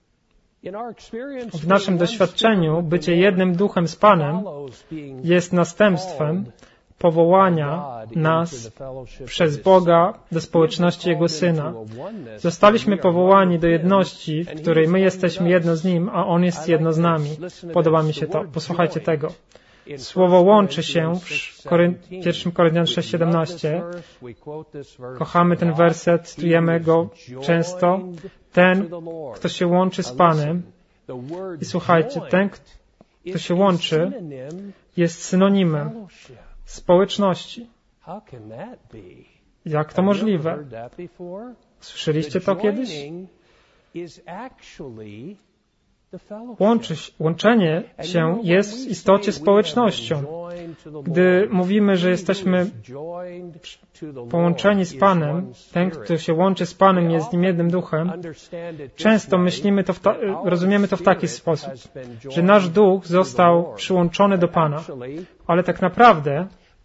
W naszym doświadczeniu bycie jednym duchem z Panem jest następstwem powołania nas przez Boga do społeczności Jego Syna. Zostaliśmy powołani do jedności, w której my jesteśmy jedno z Nim, a On jest jedno z nami. Podoba mi się to. Posłuchajcie tego. Słowo łączy się w pierwszym Koryntian sześć siedemnaście. Kochamy ten werset, cytujemy go często. Ten, kto się łączy z Panem. I słuchajcie, ten, kto się łączy, jest synonimem społeczności. Jak to możliwe? Słyszeliście to kiedyś? Łączy, łączenie się jest w istocie społecznością. Gdy mówimy, że jesteśmy połączeni z Panem, ten, kto się łączy z Panem, jest z Nim jednym duchem, często myślimy to w ta, rozumiemy to w taki sposób, że nasz duch został przyłączony do Pana, ale tak naprawdę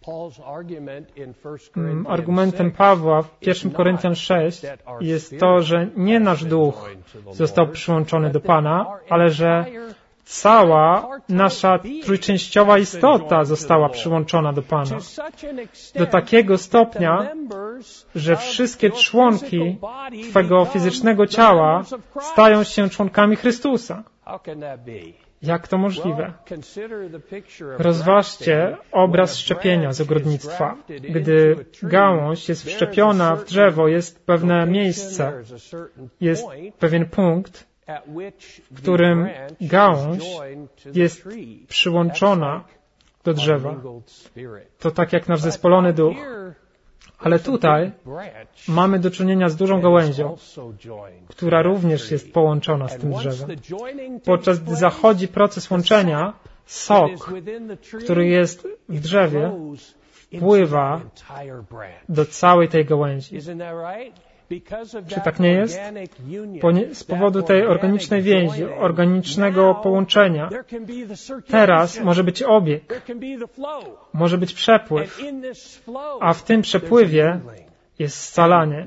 argumentem Pawła w pierwszym Koryntian sześć jest to, że nie nasz duch został przyłączony do Pana, ale że cała nasza trójczęściowa istota została przyłączona do Pana. Do takiego stopnia, że wszystkie członki Twego fizycznego ciała stają się członkami Chrystusa. Jak to możliwe? Rozważcie obraz szczepienia z ogrodnictwa. Gdy gałąź jest wszczepiona w drzewo, jest pewne miejsce, jest pewien punkt, w którym gałąź jest przyłączona do drzewa. To tak jak nasz zespolony duch. Ale tutaj mamy do czynienia z dużą gałęzią, która również jest połączona z tym drzewem. Podczas gdy zachodzi proces łączenia, sok, który jest w drzewie, wpływa do całej tej gałęzi. Czy tak nie jest? Z powodu tej organicznej więzi, organicznego połączenia, teraz może być obieg, może być przepływ, a w tym przepływie jest scalanie.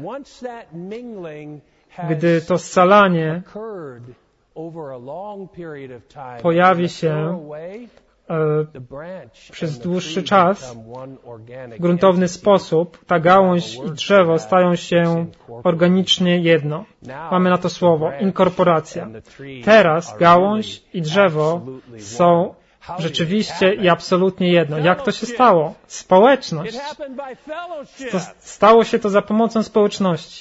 Gdy to scalanie pojawi się e, przez dłuższy czas, w gruntowny sposób, ta gałąź i drzewo stają się organicznie jedno. Mamy na to słowo inkorporacja. Teraz gałąź i drzewo są rzeczywiście i absolutnie jedno. Jak to się stało? Społeczność. To stało się to za pomocą społeczności.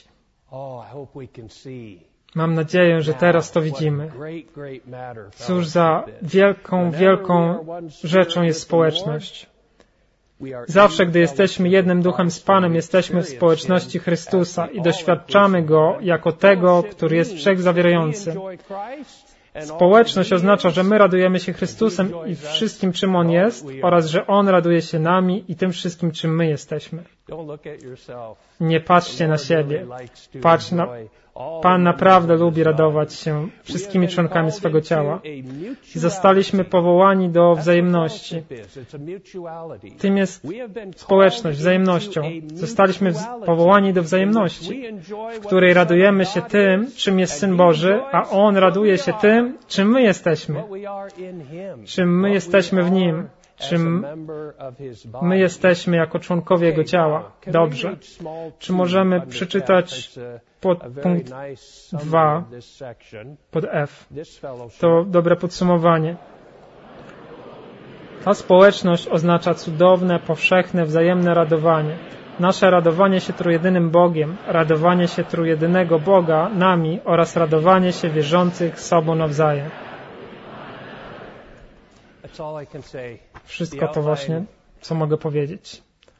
Mam nadzieję, że teraz to widzimy. Cóż za wielką, wielką rzeczą jest społeczność. Zawsze, gdy jesteśmy jednym duchem z Panem, jesteśmy w społeczności Chrystusa i doświadczamy Go jako tego, który jest wszechzawierający. Społeczność oznacza, że my radujemy się Chrystusem i wszystkim, czym On jest, oraz że On raduje się nami i tym wszystkim, czym my jesteśmy. Nie patrzcie na siebie. Patrz na... Pan naprawdę lubi radować się wszystkimi członkami swego ciała. Zostaliśmy powołani do wzajemności. Tym jest społeczność, wzajemnością. Zostaliśmy powołani do wzajemności, w której radujemy się tym, czym jest Syn Boży, a On raduje się tym, czym my jesteśmy. Czym my jesteśmy w Nim. Czym my jesteśmy jako członkowie Jego ciała. Dobrze. Czy możemy przeczytać pod punkt dwa, pod F. To dobre podsumowanie. Ta społeczność oznacza cudowne, powszechne, wzajemne radowanie. Nasze radowanie się trójjedynym Bogiem, radowanie się trójjedynego Boga nami oraz radowanie się wierzących sobą nawzajem. Wszystko to właśnie, co mogę powiedzieć.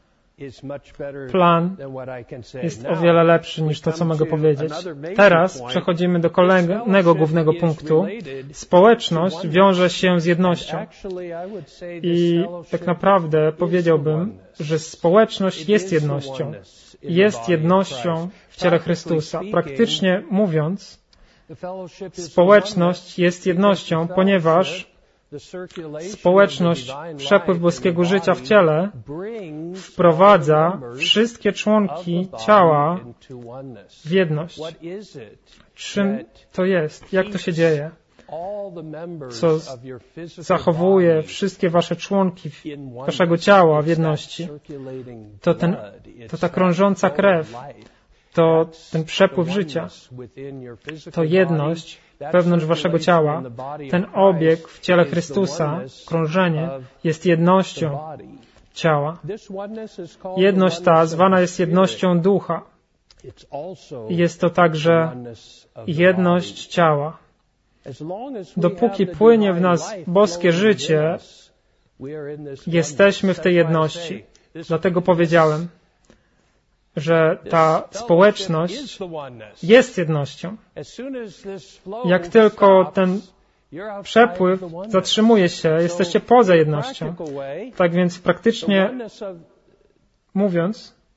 Plan jest o wiele lepszy niż to, co mogę powiedzieć. Teraz przechodzimy do kolejnego głównego punktu. Społeczność wiąże się z jednością. I tak naprawdę powiedziałbym, że społeczność jest jednością. Jest jednością w ciele Chrystusa. Praktycznie mówiąc, społeczność jest jednością, ponieważ społeczność, przepływ boskiego życia w ciele wprowadza wszystkie członki ciała w jedność. Czym to jest? Jak to się dzieje? co zachowuje wszystkie wasze członki waszego ciała w jedności, to, ten, to ta krążąca krew, to ten przepływ życia, to jedność wewnątrz waszego ciała, ten obieg w ciele Chrystusa, krążenie, jest jednością ciała. Jedność ta zwana jest jednością ducha. Jest to także jedność ciała. Dopóki płynie w nas boskie życie, jesteśmy w tej jedności. Dlatego powiedziałem, że ta społeczność jest jednością. Jak tylko ten przepływ zatrzymuje się, jesteście poza jednością. Tak więc praktycznie mówiąc,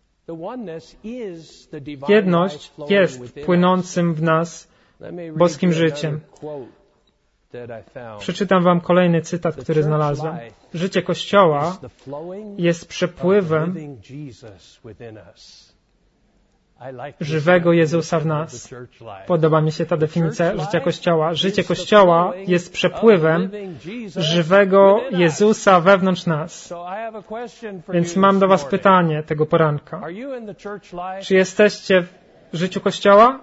jedność jest płynącym w nas boskim życiem. Przeczytam wam kolejny cytat, który znalazłem. Życie Kościoła jest przepływem żywego Jezusa w nas. Podoba mi się ta definicja życia Kościoła. Życie Kościoła jest przepływem żywego Jezusa wewnątrz nas. Więc mam do was pytanie tego poranka. Czy jesteście w życiu Kościoła?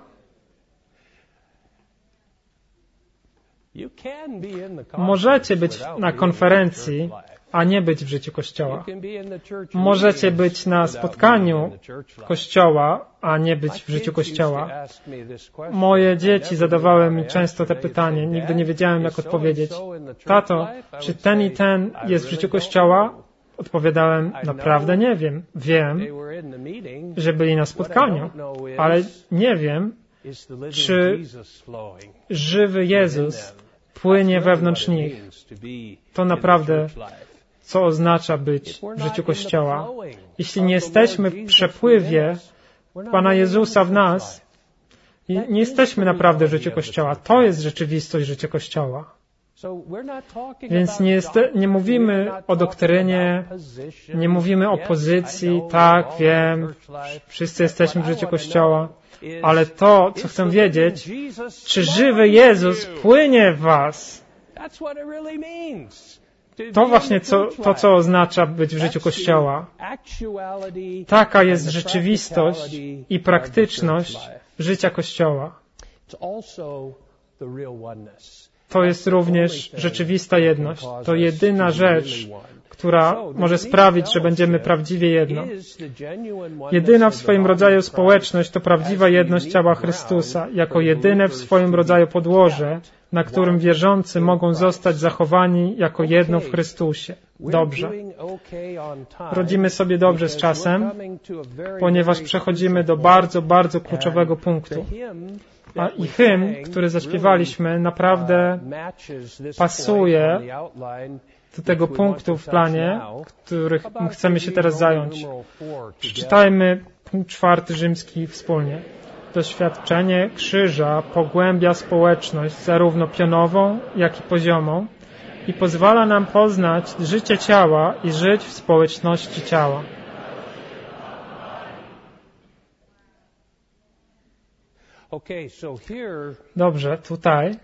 Możecie być na konferencji, a nie być w życiu Kościoła. Możecie być na spotkaniu Kościoła, a nie być w życiu Kościoła. Moje dzieci zadawały mi często te pytanie. Nigdy nie wiedziałem, jak odpowiedzieć. Tato, czy ten i ten jest w życiu Kościoła? Odpowiadałem, naprawdę nie wiem. Wiem, że byli na spotkaniu, ale nie wiem, czy żywy Jezus płynie wewnątrz nich. To naprawdę, co oznacza być w życiu Kościoła. Jeśli nie jesteśmy w przepływie Pana Jezusa w nas, nie jesteśmy naprawdę w życiu Kościoła. To jest rzeczywistość życia Kościoła. Więc nie, jest, nie mówimy o doktrynie, nie mówimy o pozycji, tak, wiem, wszyscy jesteśmy w życiu Kościoła, ale to, co chcę wiedzieć, czy żywy Jezus płynie w was. To właśnie co, to, co oznacza być w życiu Kościoła. Taka jest rzeczywistość i praktyczność życia Kościoła. To jest również rzeczywista jedność. To jedyna rzecz, która może sprawić, że będziemy prawdziwie jedno. Jedyna w swoim rodzaju społeczność to prawdziwa jedność ciała Chrystusa, jako jedyne w swoim rodzaju podłoże, na którym wierzący mogą zostać zachowani jako jedno w Chrystusie. Dobrze. Rodzimy sobie dobrze z czasem, ponieważ przechodzimy do bardzo, bardzo kluczowego punktu. A i hymn, który zaśpiewaliśmy, naprawdę pasuje do tego punktu w planie, których chcemy się teraz zająć. Przeczytajmy punkt czwarty rzymski wspólnie. Doświadczenie krzyża pogłębia społeczność zarówno pionową, jak i poziomą i pozwala nam poznać życie ciała i żyć w społeczności ciała. Dobrze, tutaj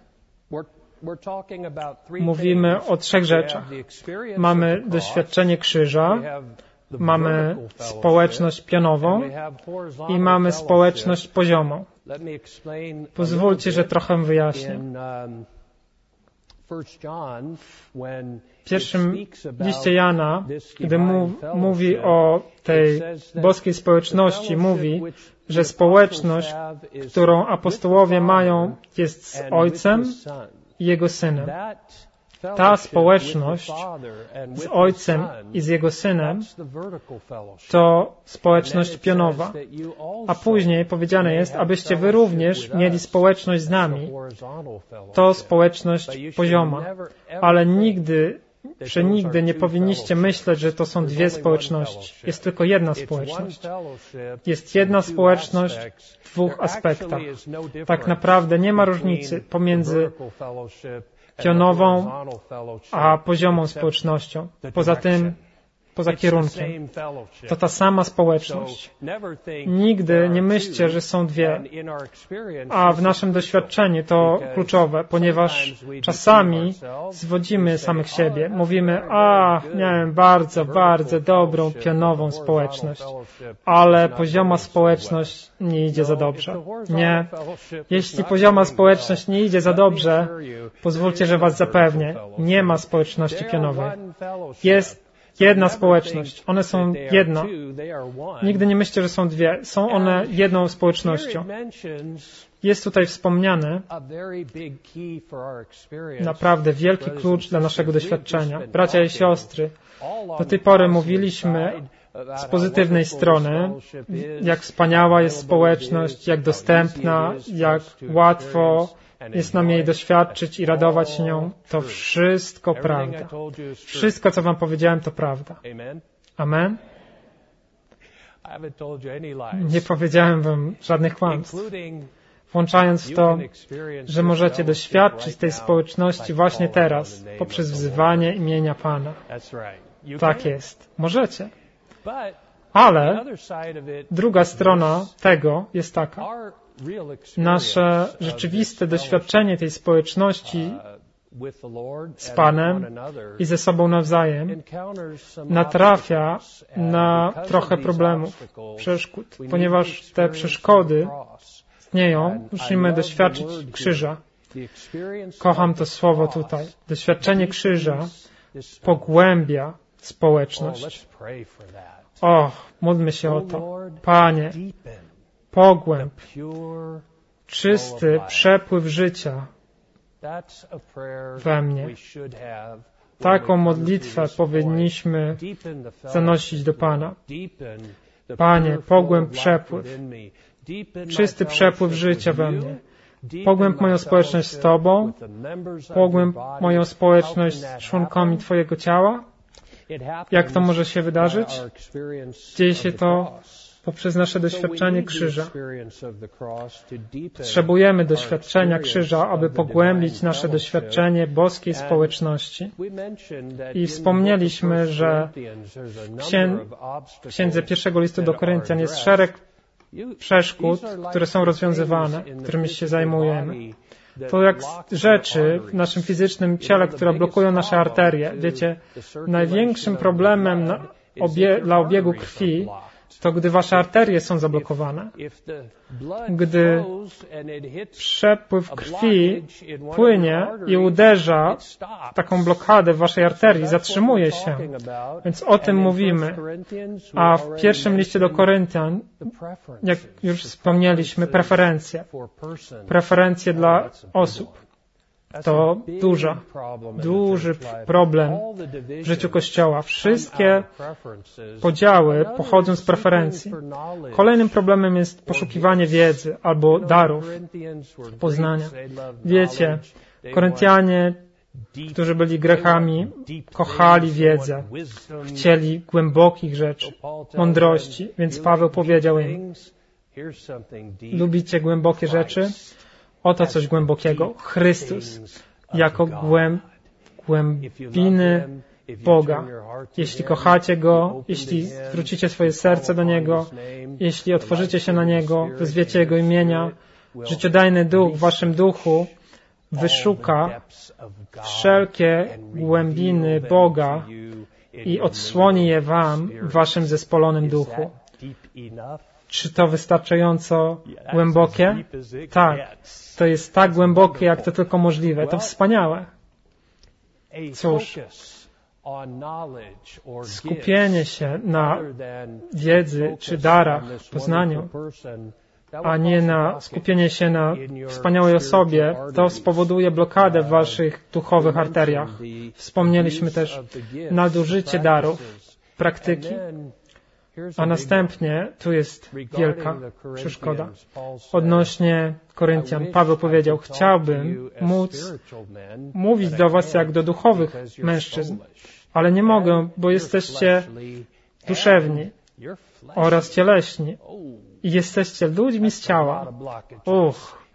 mówimy o trzech rzeczach. Mamy doświadczenie krzyża, mamy społeczność pionową i mamy społeczność poziomą. Pozwólcie, że trochę wyjaśnię. W pierwszym liście Jana, gdy mu, mówi o tej boskiej społeczności, mówi, że społeczność, którą apostołowie mają, jest z Ojcem i Jego Synem. Ta społeczność z Ojcem i z Jego Synem to społeczność pionowa. A później powiedziane jest, abyście wy również mieli społeczność z nami. To społeczność pozioma. Ale nigdy, przenigdy nie powinniście myśleć, że to są dwie społeczności. Jest tylko jedna społeczność. Jest jedna społeczność w dwóch aspektach. Tak naprawdę nie ma różnicy pomiędzy pionową a poziomą społecznością. Poza tym poza kierunkiem. To ta sama społeczność. Nigdy nie myślcie, że są dwie. A w naszym doświadczeniu to kluczowe, ponieważ czasami zwodzimy samych siebie. Mówimy, a miałem bardzo, bardzo dobrą, pionową społeczność, ale pozioma społeczność nie idzie za dobrze. Nie. Jeśli pozioma społeczność nie idzie za dobrze, pozwólcie, że was zapewnię, nie ma społeczności pionowej. Jest jedna społeczność. One są jedna. Nigdy nie myślcie, że są dwie. Są one jedną społecznością. Jest tutaj wspomniane naprawdę wielki klucz dla naszego doświadczenia. Bracia i siostry, do tej pory mówiliśmy z pozytywnej strony, jak wspaniała jest społeczność, jak dostępna, jak łatwo jest nam jej doświadczyć i radować się nią. To wszystko prawda. Wszystko, co wam powiedziałem, to prawda. Amen? Nie powiedziałem wam żadnych kłamstw, włączając w to, że możecie doświadczyć tej społeczności właśnie teraz, poprzez wzywanie imienia Pana. Tak jest. Możecie. Ale druga strona tego jest taka. Nasze rzeczywiste doświadczenie tej społeczności z Panem i ze sobą nawzajem natrafia na trochę problemów, przeszkód, ponieważ te przeszkody istnieją, musimy doświadczyć krzyża. Kocham to słowo tutaj. Doświadczenie krzyża pogłębia społeczność. O, módlmy się o to. Panie, pogłęb, czysty przepływ życia we mnie. Taką modlitwę powinniśmy zanosić do Pana. Panie, pogłęb przepływ, czysty przepływ życia we mnie. Pogłęb moją społeczność z Tobą, pogłęb moją społeczność z członkami Twojego ciała. Jak to może się wydarzyć? Dzieje się to poprzez nasze doświadczenie krzyża. Potrzebujemy doświadczenia krzyża, aby pogłębić nasze doświadczenie boskiej społeczności. I wspomnieliśmy, że w księdze pierwszego listu do Koryntian jest szereg przeszkód, które są rozwiązywane, którymi się zajmujemy. To jak rzeczy w naszym fizycznym ciele, które blokują nasze arterie. Wiecie, największym problemem na obie, dla obiegu krwi to gdy wasze arterie są zablokowane. Gdy przepływ krwi płynie i uderza w taką blokadę w waszej arterii, zatrzymuje się. Więc o tym mówimy. A w pierwszym liście do Koryntian, jak już wspomnieliśmy, preferencje. Preferencje dla osób. To duża, duży problem w życiu Kościoła. Wszystkie podziały pochodzą z preferencji. Kolejnym problemem jest poszukiwanie wiedzy albo darów poznania. Wiecie, Koryntianie, którzy byli Grekami, kochali wiedzę, chcieli głębokich rzeczy, mądrości, więc Paweł powiedział im, lubicie głębokie rzeczy? Oto coś głębokiego. Chrystus jako głęb, głębiny Boga. Jeśli kochacie Go, jeśli zwrócicie swoje serce do Niego, jeśli otworzycie się na Niego, wezwiecie Jego imienia, życiodajny Duch w waszym duchu wyszuka wszelkie głębiny Boga i odsłoni je wam w waszym zespolonym duchu. Czy to wystarczająco głębokie? Tak. To jest tak głębokie, jak to tylko możliwe. To wspaniałe. Cóż, skupienie się na wiedzy czy darach, poznaniu, a nie na skupienie się na wspaniałej osobie, to spowoduje blokadę w waszych duchowych arteriach. Wspomnieliśmy też nadużycie darów, praktyki. A następnie tu jest wielka przeszkoda. Odnośnie Koryntian, Paweł powiedział, chciałbym móc mówić do was jak do duchowych mężczyzn, ale nie mogę, bo jesteście duszewni oraz cieleśni i jesteście ludźmi z ciała. Uch,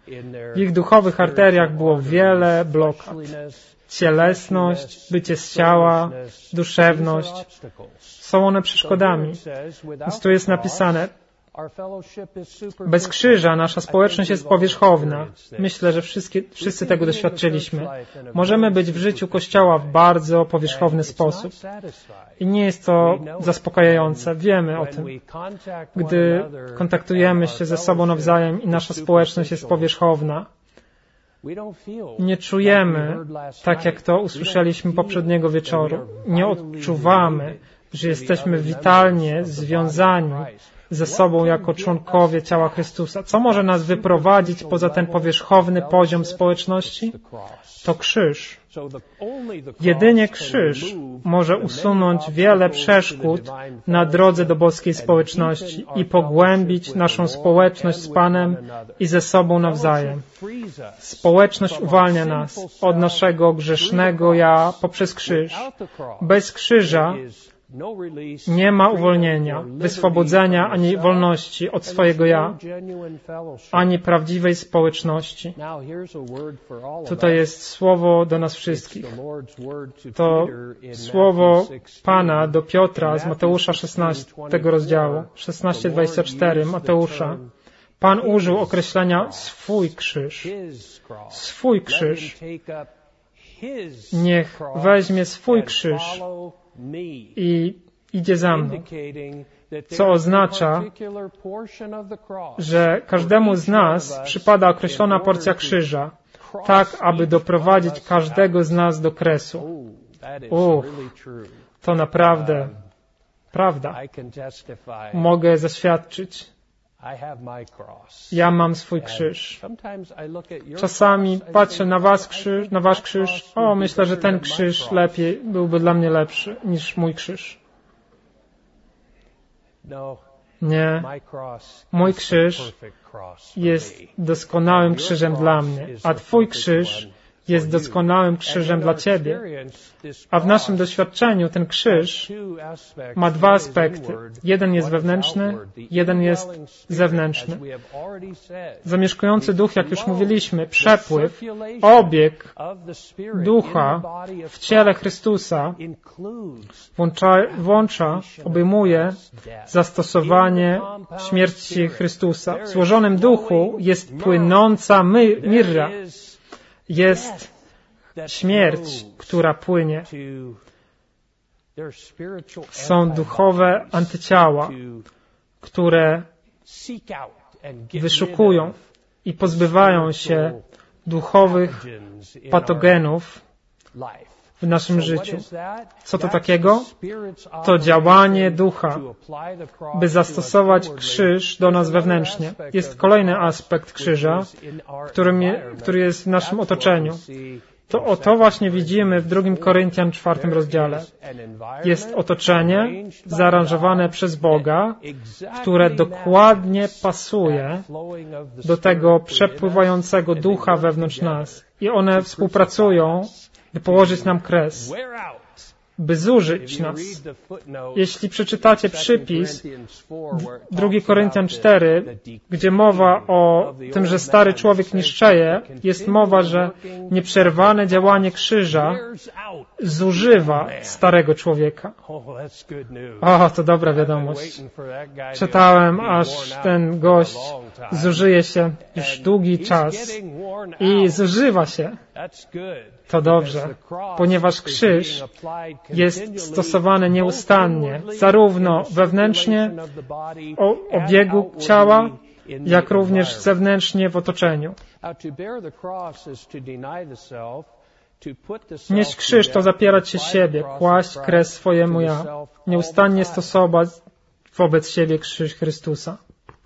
W ich duchowych arteriach było wiele blokad. Cielesność, bycie z ciała, duszewność. Są one przeszkodami. Więc tu jest napisane, bez krzyża nasza społeczność jest powierzchowna. Myślę, że wszyscy, wszyscy tego doświadczyliśmy. Możemy być w życiu Kościoła w bardzo powierzchowny sposób. I nie jest to zaspokajające. Wiemy o tym. Gdy kontaktujemy się ze sobą nawzajem i nasza społeczność jest powierzchowna, nie czujemy, tak jak to usłyszeliśmy poprzedniego wieczoru, nie odczuwamy, że jesteśmy witalnie związani ze sobą jako członkowie ciała Chrystusa. Co może nas wyprowadzić poza ten powierzchowny poziom społeczności? To krzyż. Jedynie krzyż może usunąć wiele przeszkód na drodze do boskiej społeczności i pogłębić naszą społeczność z Panem i ze sobą nawzajem. Społeczność uwalnia nas od naszego grzesznego ja poprzez krzyż. Bez krzyża nie ma uwolnienia, wyswobodzenia ani wolności od swojego ja, ani prawdziwej społeczności. Tutaj jest słowo do nas wszystkich. To słowo Pana do Piotra z Mateusza szesnastego rozdziału, szesnaście dwadzieścia cztery Mateusza. Pan użył określenia swój krzyż. Swój krzyż. Niech weźmie swój krzyż i idzie za mną, co oznacza, że każdemu z nas przypada określona porcja krzyża, tak, aby doprowadzić każdego z nas do kresu. Uch, to naprawdę prawda. Mogę zaświadczyć. Ja mam swój krzyż. Czasami patrzę na was krzyż, na wasz krzyż. O, myślę, że ten krzyż lepiej byłby dla mnie lepszy niż mój krzyż. Nie. Mój krzyż jest doskonałym krzyżem dla mnie, a twój krzyż jest doskonałym krzyżem dla ciebie. A w naszym doświadczeniu ten krzyż ma dwa aspekty. Jeden jest wewnętrzny, jeden jest zewnętrzny. Zamieszkujący duch, jak już mówiliśmy, przepływ, obieg ducha w ciele Chrystusa włącza, włącza obejmuje zastosowanie śmierci Chrystusa. W złożonym duchu jest płynąca my, mirra. Jest śmierć, która płynie. Są duchowe antyciała, które wyszukują i pozbywają się duchowych patogenów w naszym życiu. Co to takiego? To działanie ducha, by zastosować krzyż do nas wewnętrznie. Jest kolejny aspekt krzyża, którym je, który jest w naszym otoczeniu. To o to właśnie widzimy w drugim Koryntian czwartym rozdziale. Jest otoczenie zaaranżowane przez Boga, które dokładnie pasuje do tego przepływającego ducha wewnątrz nas. I one współpracują, by położyć nam kres, by zużyć nas. Jeśli przeczytacie przypis drugi Koryntian cztery, gdzie mowa o tym, że stary człowiek niszczeje, jest mowa, że nieprzerwane działanie krzyża zużywa starego człowieka. O, to dobra wiadomość. Czytałem, aż ten gość zużyje się już długi czas i zużywa się. To dobrze, ponieważ krzyż jest stosowany nieustannie, zarówno wewnętrznie o obiegu ciała, jak również zewnętrznie w otoczeniu. Nieść krzyż to zapierać się siebie, kłaść kres swojemu ja, nieustannie stosować wobec siebie krzyż Chrystusa.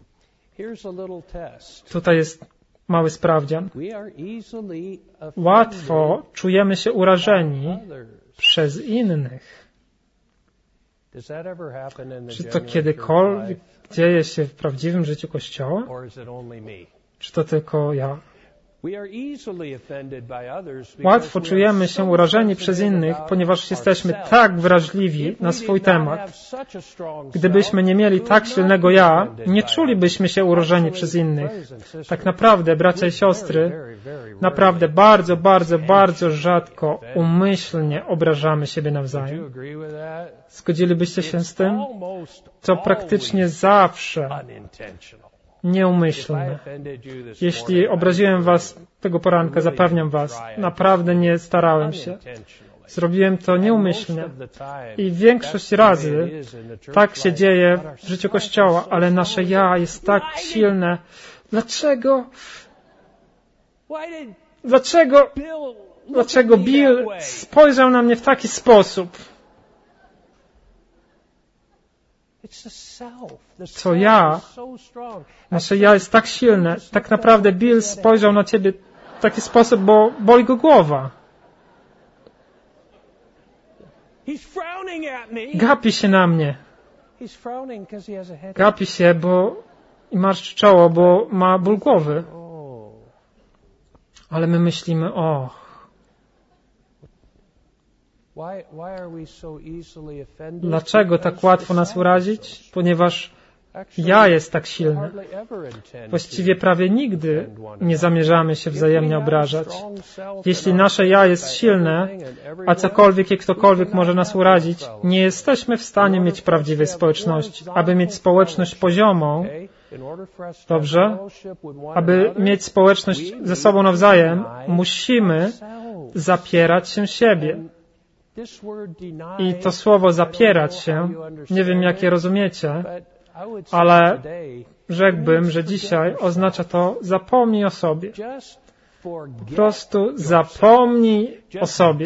Tutaj jest mały sprawdzian. Łatwo czujemy się urażeni przez innych. Czy to kiedykolwiek dzieje się w prawdziwym życiu Kościoła? Czy to tylko ja? Łatwo czujemy się urażeni przez innych, ponieważ jesteśmy tak wrażliwi na swój temat. Gdybyśmy nie mieli tak silnego ja, nie czulibyśmy się urażeni przez innych. Tak naprawdę, bracia i siostry, naprawdę bardzo, bardzo, bardzo rzadko umyślnie obrażamy siebie nawzajem. Zgodzilibyście się z tym? To praktycznie zawsze nieumyślne. Jeśli obraziłem was tego poranka, zapewniam was, naprawdę nie starałem się. Zrobiłem to nieumyślnie. I większość razy tak się dzieje w życiu Kościoła, ale nasze ja jest tak silne. Dlaczego? Dlaczego? Dlaczego Bill spojrzał na mnie w taki sposób? To ja, nasze ja jest tak silne. Tak naprawdę Bill spojrzał na ciebie w taki sposób, bo boli go głowa. Gapi się na mnie. Gapi się, bo i marszczy czoło, bo ma ból głowy. Ale my myślimy, o. Dlaczego tak łatwo nas urazić? Ponieważ ja jest tak silny. Właściwie prawie nigdy nie zamierzamy się wzajemnie obrażać. Jeśli nasze ja jest silne, a cokolwiek i ktokolwiek może nas urazić, nie jesteśmy w stanie mieć prawdziwej społeczności. Aby mieć społeczność poziomą, dobrze? Aby mieć społeczność ze sobą nawzajem, musimy zapierać się siebie. I to słowo zapierać się, nie wiem jak je rozumiecie, ale rzekłbym, że dzisiaj oznacza to zapomnij o sobie. Po prostu zapomnij o sobie.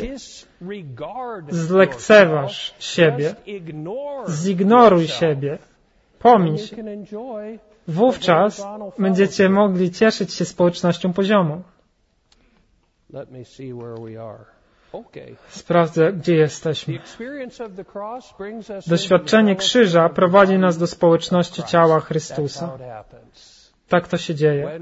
Zlekceważ siebie. Zignoruj siebie. Pomiń się. Wówczas będziecie mogli cieszyć się społecznością poziomą. Sprawdzę, gdzie jesteśmy. Doświadczenie krzyża prowadzi nas do społeczności ciała Chrystusa. Tak to się dzieje.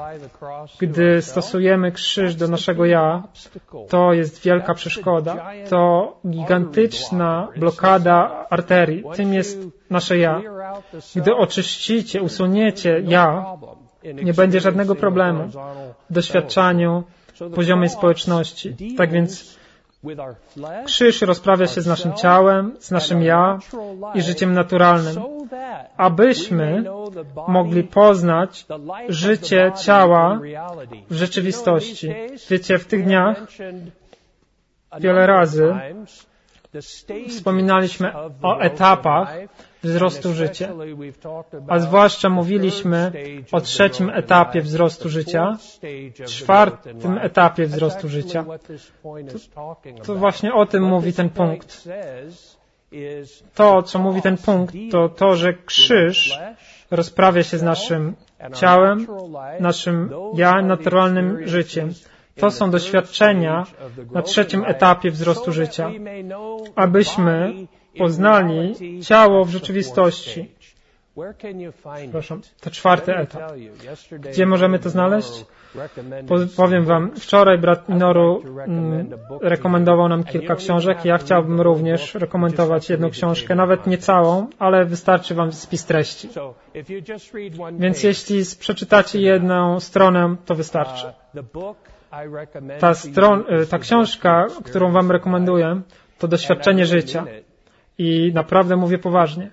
Gdy stosujemy krzyż do naszego ja, to jest wielka przeszkoda. To gigantyczna blokada arterii. Tym jest nasze ja. Gdy oczyścicie, usuniecie ja, nie będzie żadnego problemu w doświadczaniu poziomej społeczności. Tak więc krzyż rozprawia się z naszym ciałem, z naszym ja i życiem naturalnym, abyśmy mogli poznać życie ciała w rzeczywistości. Wiecie, w tych dniach wiele razy wspominaliśmy o etapach wzrostu życia, a zwłaszcza mówiliśmy o trzecim etapie wzrostu życia, czwartym etapie wzrostu życia. To, to właśnie o tym mówi ten punkt. To, co mówi ten punkt, to to, że krzyż rozprawia się z naszym ciałem, naszym ja, naturalnym życiem. To są doświadczenia na trzecim etapie wzrostu życia, abyśmy poznali ciało w rzeczywistości. Przepraszam, to czwarty etap. Gdzie możemy to znaleźć? Powiem Wam, wczoraj brat Minoru mm, rekomendował nam kilka książek. Ja chciałbym również rekomendować jedną książkę, nawet nie całą, ale wystarczy Wam spis treści. Więc jeśli przeczytacie jedną stronę, to wystarczy. Ta, stron, ta książka, którą Wam rekomenduję, to doświadczenie życia. I naprawdę mówię poważnie.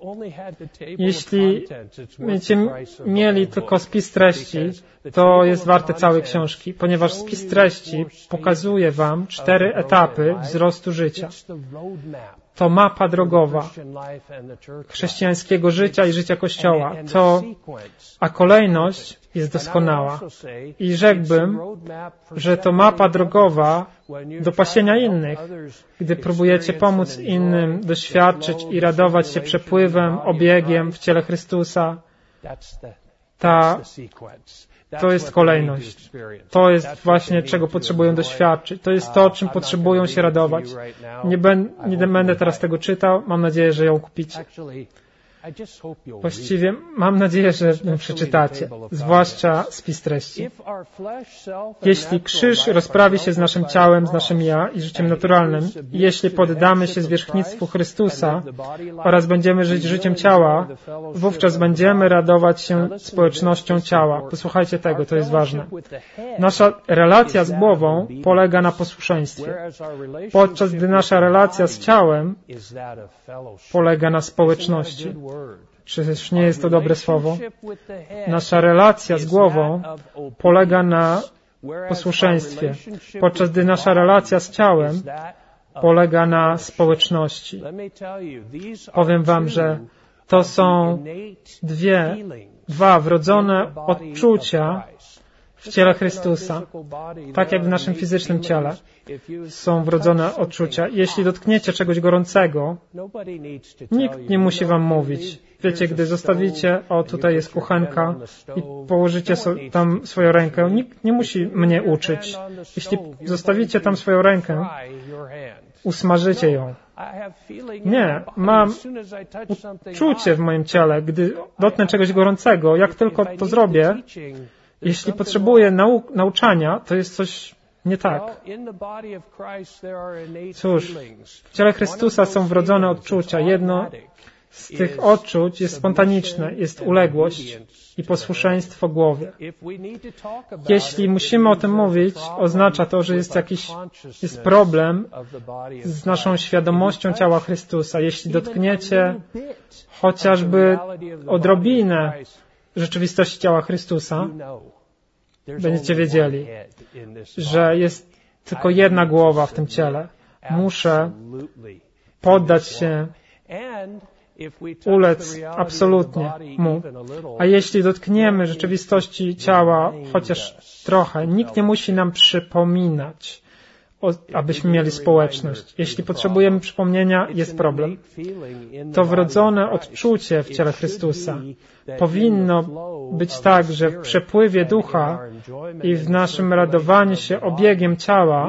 Jeśli będziecie mieli tylko spis treści, to jest warte całej książki, ponieważ spis treści pokazuje Wam cztery etapy wzrostu życia. To mapa drogowa chrześcijańskiego życia i życia Kościoła. To, a kolejność jest doskonała. I rzekłbym, że to mapa drogowa do pasienia innych. Gdy próbujecie pomóc innym doświadczyć i radować się przepływem, obiegiem w ciele Chrystusa, ta To jest kolejność. To jest właśnie, czego potrzebują doświadczyć. To jest to, czym potrzebują się radować. Nie, ben, nie będę teraz tego czytał. Mam nadzieję, że ją kupicie. Właściwie mam nadzieję, że przeczytacie, zwłaszcza spis treści. Jeśli krzyż rozprawi się z naszym ciałem, z naszym ja i życiem naturalnym, i jeśli poddamy się zwierzchnictwu Chrystusa oraz będziemy żyć życiem ciała, wówczas będziemy radować się społecznością ciała. Posłuchajcie tego, to jest ważne. Nasza relacja z głową polega na posłuszeństwie, podczas gdy nasza relacja z ciałem polega na społeczności. Czyż nie jest to dobre słowo? Nasza relacja z głową polega na posłuszeństwie, podczas gdy nasza relacja z ciałem polega na społeczności. Powiem wam, że to są dwie, dwa wrodzone odczucia w ciele Chrystusa, tak jak w naszym fizycznym ciele są wrodzone odczucia. Jeśli dotkniecie czegoś gorącego, nikt nie musi wam mówić. Wiecie, gdy zostawicie, o tutaj jest kuchenka i położycie so, tam swoją rękę, nikt nie musi mnie uczyć. Jeśli zostawicie tam swoją rękę, usmażycie ją. Nie, mam uczucie w moim ciele, gdy dotknę czegoś gorącego, jak tylko to zrobię, jeśli potrzebuję nau nauczania, to jest coś nie tak. Cóż, w ciele Chrystusa są wrodzone odczucia. Jedno z tych odczuć jest spontaniczne, jest uległość i posłuszeństwo głowie. Jeśli musimy o tym mówić, oznacza to, że jest jakiś jest problem z naszą świadomością ciała Chrystusa. Jeśli dotkniecie chociażby odrobinę rzeczywistości ciała Chrystusa, będziecie wiedzieli, że jest tylko jedna głowa w tym ciele. Muszę poddać się, ulec absolutnie Mu. A jeśli dotkniemy rzeczywistości ciała chociaż trochę, nikt nie musi nam przypominać, o, abyśmy mieli społeczność. Jeśli potrzebujemy przypomnienia, jest problem. To wrodzone odczucie w ciele Chrystusa powinno być tak, że w przepływie ducha i w naszym radowaniu się obiegiem ciała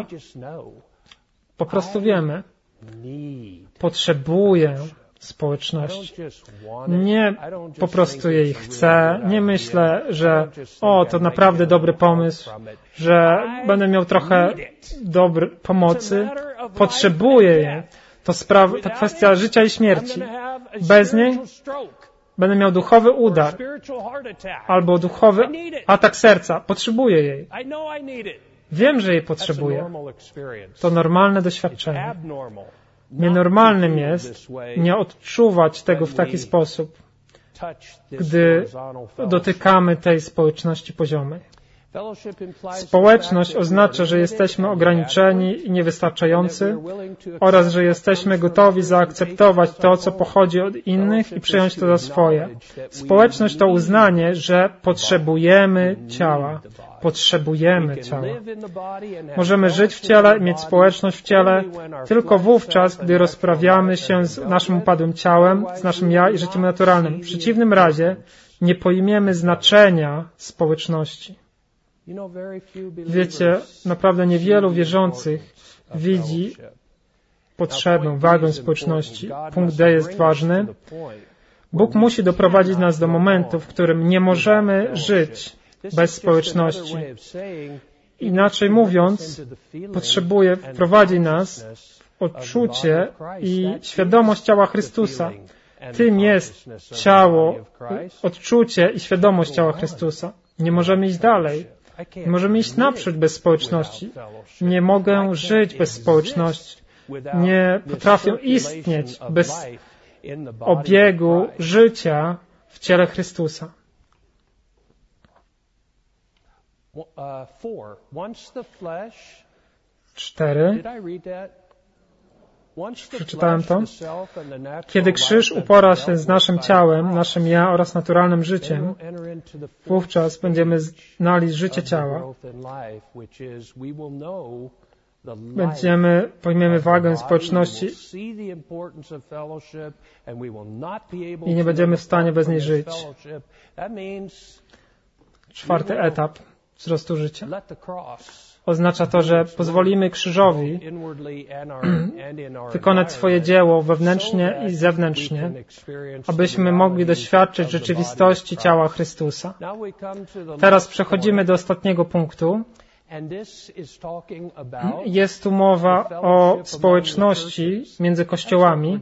po prostu wiemy, potrzebuję społeczności. Nie po prostu jej chcę, nie myślę, że o, to naprawdę dobry pomysł, że będę miał trochę dobry pomocy. Potrzebuję jej. To, sprawa, to kwestia życia i śmierci. Bez niej będę miał duchowy udar albo duchowy atak serca. Potrzebuję jej. Wiem, że jej potrzebuję. To normalne doświadczenie. Nienormalnym jest nie odczuwać tego w taki sposób, gdy dotykamy tej społeczności poziomej. Społeczność oznacza, że jesteśmy ograniczeni i niewystarczający oraz, że jesteśmy gotowi zaakceptować to, co pochodzi od innych i przyjąć to za swoje. Społeczność to uznanie, że potrzebujemy ciała. Potrzebujemy ciała. Możemy żyć w ciele i mieć społeczność w ciele tylko wówczas, gdy rozprawiamy się z naszym upadłym ciałem, z naszym ja i życiem naturalnym. W przeciwnym razie nie pojmiemy znaczenia społeczności. Wiecie, naprawdę niewielu wierzących widzi potrzebę, wagę społeczności. Punkt D jest ważny. Bóg musi doprowadzić nas do momentu, w którym nie możemy żyć bez społeczności. Inaczej mówiąc, potrzebuje wprowadzić nas w odczucie i świadomość ciała Chrystusa. Tym jest ciało, odczucie i świadomość ciała Chrystusa. Nie możemy iść dalej. Nie możemy iść naprzód bez społeczności. Nie mogę żyć bez społeczności. Nie potrafię istnieć bez obiegu życia w ciele Chrystusa. Cztery. Przeczytałem to. Kiedy krzyż upora się z naszym ciałem, naszym ja oraz naturalnym życiem, wówczas będziemy znali życie ciała. Będziemy, pojmiemy wagę społeczności i nie będziemy w stanie bez niej żyć. Czwarty etap. wzrostu życia. Oznacza to, że pozwolimy krzyżowi wykonać swoje dzieło wewnętrznie i zewnętrznie, abyśmy mogli doświadczyć rzeczywistości ciała Chrystusa. Teraz przechodzimy do ostatniego punktu. Jest tu mowa o społeczności między kościołami.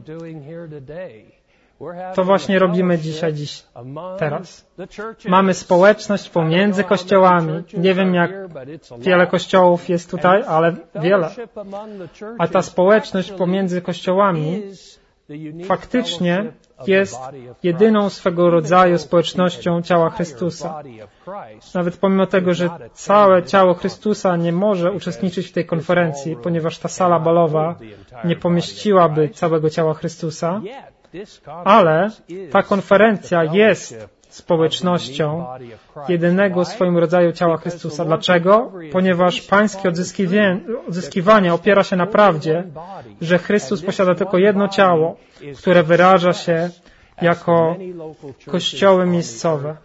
To właśnie robimy dzisiaj, dziś, teraz. Mamy społeczność pomiędzy kościołami. Nie wiem, jak wiele kościołów jest tutaj, ale wiele. A ta społeczność pomiędzy kościołami faktycznie jest jedyną swego rodzaju społecznością ciała Chrystusa. Nawet pomimo tego, że całe ciało Chrystusa nie może uczestniczyć w tej konferencji, ponieważ ta sala balowa nie pomieściłaby całego ciała Chrystusa, ale ta konferencja jest społecznością jedynego w swoim rodzaju ciała Chrystusa. Dlaczego? Ponieważ pańskie odzyskiwanie opiera się na prawdzie, że Chrystus posiada tylko jedno ciało, które wyraża się jako kościoły miejscowe.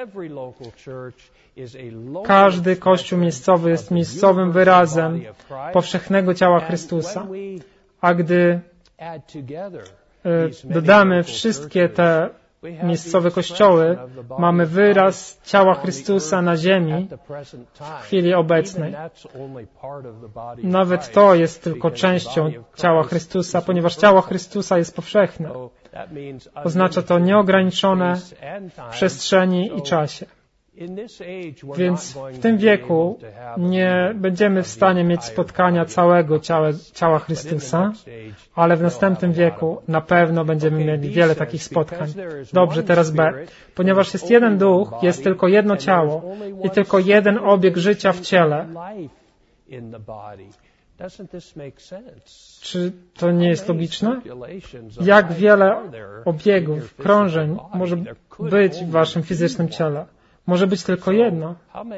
Każdy kościół miejscowy jest miejscowym wyrazem powszechnego ciała Chrystusa. A gdy dodamy wszystkie te miejscowe kościoły, mamy wyraz ciała Chrystusa na ziemi w chwili obecnej. Nawet to jest tylko częścią ciała Chrystusa, ponieważ ciało Chrystusa jest powszechne. Oznacza to nieograniczone w przestrzeni i czasie. Więc w tym wieku nie będziemy w stanie mieć spotkania całego ciała, ciała Chrystusa, ale w następnym wieku na pewno będziemy mieli wiele takich spotkań. Dobrze, teraz B. Ponieważ jest jeden duch, jest tylko jedno ciało i tylko jeden obieg życia w ciele. Czy to nie jest logiczne? Jak wiele obiegów, krążeń może być w waszym fizycznym ciele? Może być tylko jedno.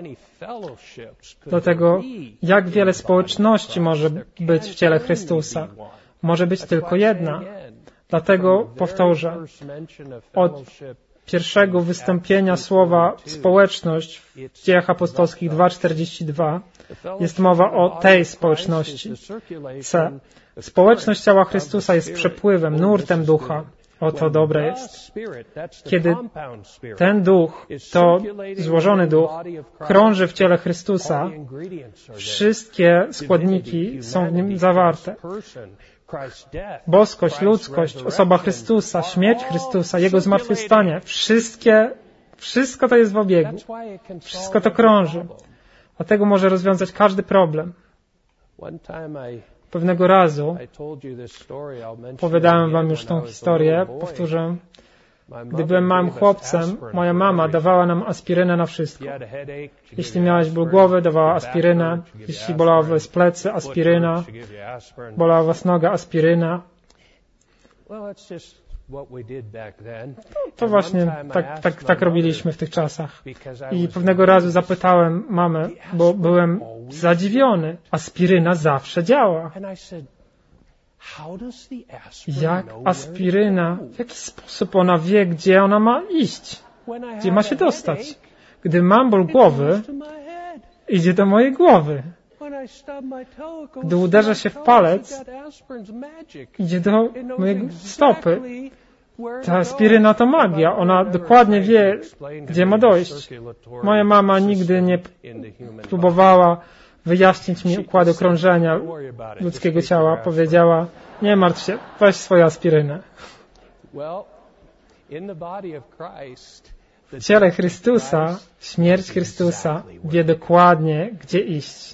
Dlatego, jak wiele społeczności może być w ciele Chrystusa? Może być tylko jedna. Dlatego powtórzę, od pierwszego wystąpienia słowa społeczność w Dziejach Apostolskich dwa czterdzieści dwa jest mowa o tej społeczności. C. Społeczność ciała Chrystusa jest przepływem, nurtem ducha. Oto dobre jest. Kiedy ten duch, to złożony duch, krąży w ciele Chrystusa, wszystkie składniki są w nim zawarte. Boskość, ludzkość, osoba Chrystusa, śmierć Chrystusa, Jego zmartwychwstanie, wszystkie, wszystko to jest w obiegu. Wszystko to krąży. A tego może rozwiązać każdy problem. Pewnego razu opowiadałem wam już tą historię, powtórzę. Gdy byłem małym chłopcem, moja mama dawała nam aspirynę na wszystko. Jeśli miałeś ból głowy, dawała aspirynę. Jeśli bolała was plecy, aspiryna. Bolała was noga, aspiryna. To właśnie tak, tak, tak robiliśmy w tych czasach. I pewnego razu zapytałem mamę, bo byłem zadziwiony. Aspiryna zawsze działa. Jak aspiryna, w jaki sposób ona wie, gdzie ona ma iść? Gdzie ma się dostać? Gdy mam ból głowy, idzie do mojej głowy. Gdy uderza się w palec, idzie do mojej stopy. Ta aspiryna to magia. Ona dokładnie wie, gdzie ma dojść. Moja mama nigdy nie próbowała wyjaśnić mi układu krążenia ludzkiego ciała. Powiedziała, nie martw się, weź swoją aspirynę. W ciele Chrystusa, śmierć Chrystusa wie dokładnie, gdzie iść.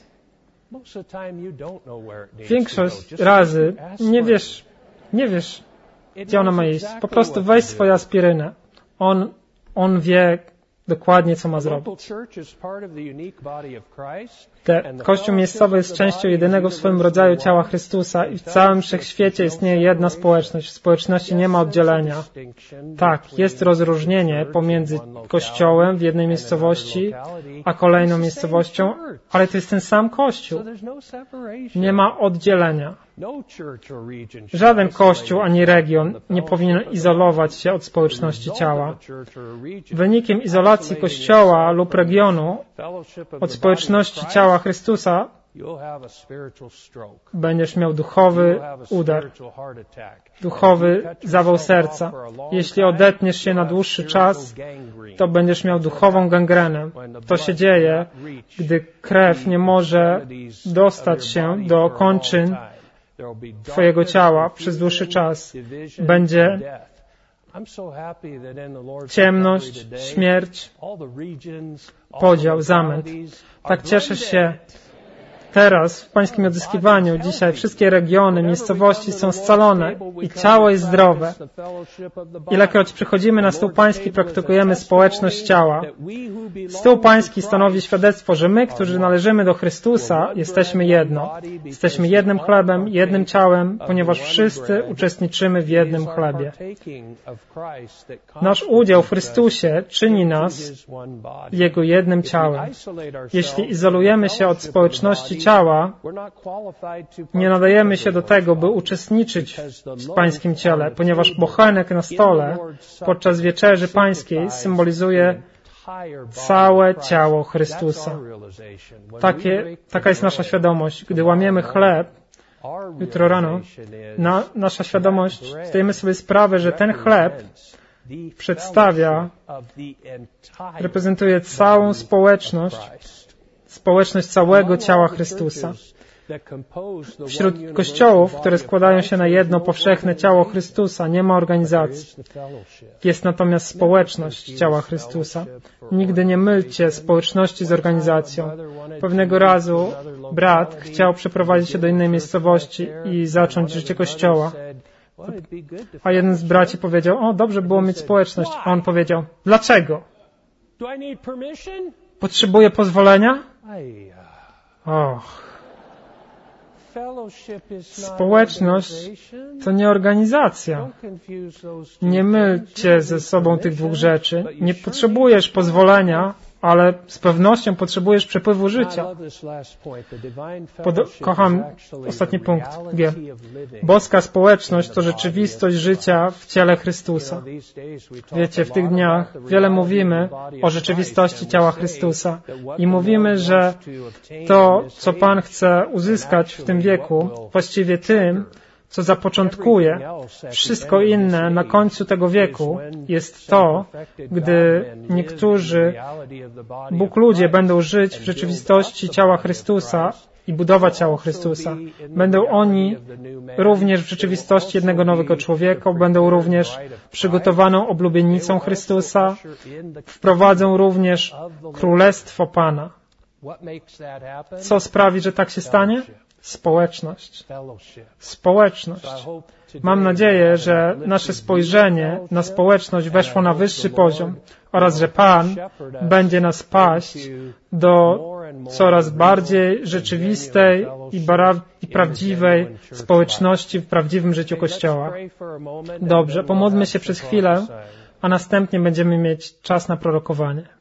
Większość razy nie wiesz, nie wiesz, gdzie ona ma iść. Po prostu weź swoją aspirynę. On, on wie dokładnie, co ma zrobić. Te, Kościół miejscowy jest częścią jedynego w swoim rodzaju ciała Chrystusa i w całym wszechświecie istnieje jedna społeczność. W społeczności nie ma oddzielenia. Tak, jest rozróżnienie pomiędzy Kościołem w jednej miejscowości, a kolejną miejscowością, ale to jest ten sam Kościół. Nie ma oddzielenia. Żaden kościół ani region nie powinien izolować się od społeczności ciała. Wynikiem izolacji kościoła lub regionu od społeczności ciała Chrystusa będziesz miał duchowy udar, duchowy zawał serca. Jeśli odetniesz się na dłuższy czas, to będziesz miał duchową gangrenę. To się dzieje, gdy krew nie może dostać się do kończyn Twojego ciała przez dłuższy czas. Będzie ciemność, śmierć, podział, zamęt. Tak cieszę się teraz w Pańskim odzyskiwaniu. Dzisiaj wszystkie regiony, miejscowości są scalone i ciało jest zdrowe. Ilekroć przychodzimy na stół Pański, praktykujemy społeczność ciała. Stół Pański stanowi świadectwo, że my, którzy należymy do Chrystusa, jesteśmy jedno. Jesteśmy jednym chlebem, jednym ciałem, ponieważ wszyscy uczestniczymy w jednym chlebie. Nasz udział w Chrystusie czyni nas Jego jednym ciałem. Jeśli izolujemy się od społeczności ciała, nie nadajemy się do tego, by uczestniczyć w Pańskim ciele, ponieważ bochenek na stole podczas wieczerzy Pańskiej symbolizuje całe ciało Chrystusa. Takie, taka jest nasza świadomość. Gdy łamiemy chleb jutro rano, na, nasza świadomość, zdajemy sobie sprawę, że ten chleb przedstawia, reprezentuje całą społeczność, społeczność całego ciała Chrystusa. Wśród kościołów, które składają się na jedno powszechne ciało Chrystusa, nie ma organizacji. Jest natomiast społeczność ciała Chrystusa. Nigdy nie mylcie społeczności z organizacją. Pewnego razu brat chciał przeprowadzić się do innej miejscowości i zacząć życie kościoła. A jeden z braci powiedział, o, dobrze było mieć społeczność. A on powiedział, dlaczego? Potrzebuję pozwolenia? Och. Społeczność to nie organizacja. Nie mylcie ze sobą tych dwóch rzeczy. Nie potrzebujesz pozwolenia, ale z pewnością potrzebujesz przepływu życia. Pod- kocham ostatni punkt. G. Boska społeczność to rzeczywistość życia w ciele Chrystusa. Wiecie, w tych dniach wiele mówimy o rzeczywistości ciała Chrystusa i mówimy, że to, co Pan chce uzyskać w tym wieku, właściwie tym, co zapoczątkuje wszystko inne na końcu tego wieku, jest to, gdy niektórzy Bóg ludzie będą żyć w rzeczywistości ciała Chrystusa i budować ciało Chrystusa. Będą oni również w rzeczywistości jednego nowego człowieka, będą również przygotowaną oblubienicą Chrystusa, wprowadzą również Królestwo Pana. Co sprawi, że tak się stanie? Społeczność. Społeczność. Mam nadzieję, że nasze spojrzenie na społeczność weszło na wyższy poziom oraz, że Pan będzie nas paść do coraz bardziej rzeczywistej i, bara- i prawdziwej społeczności w prawdziwym życiu Kościoła. Dobrze, pomódlmy się przez chwilę, a następnie będziemy mieć czas na prorokowanie.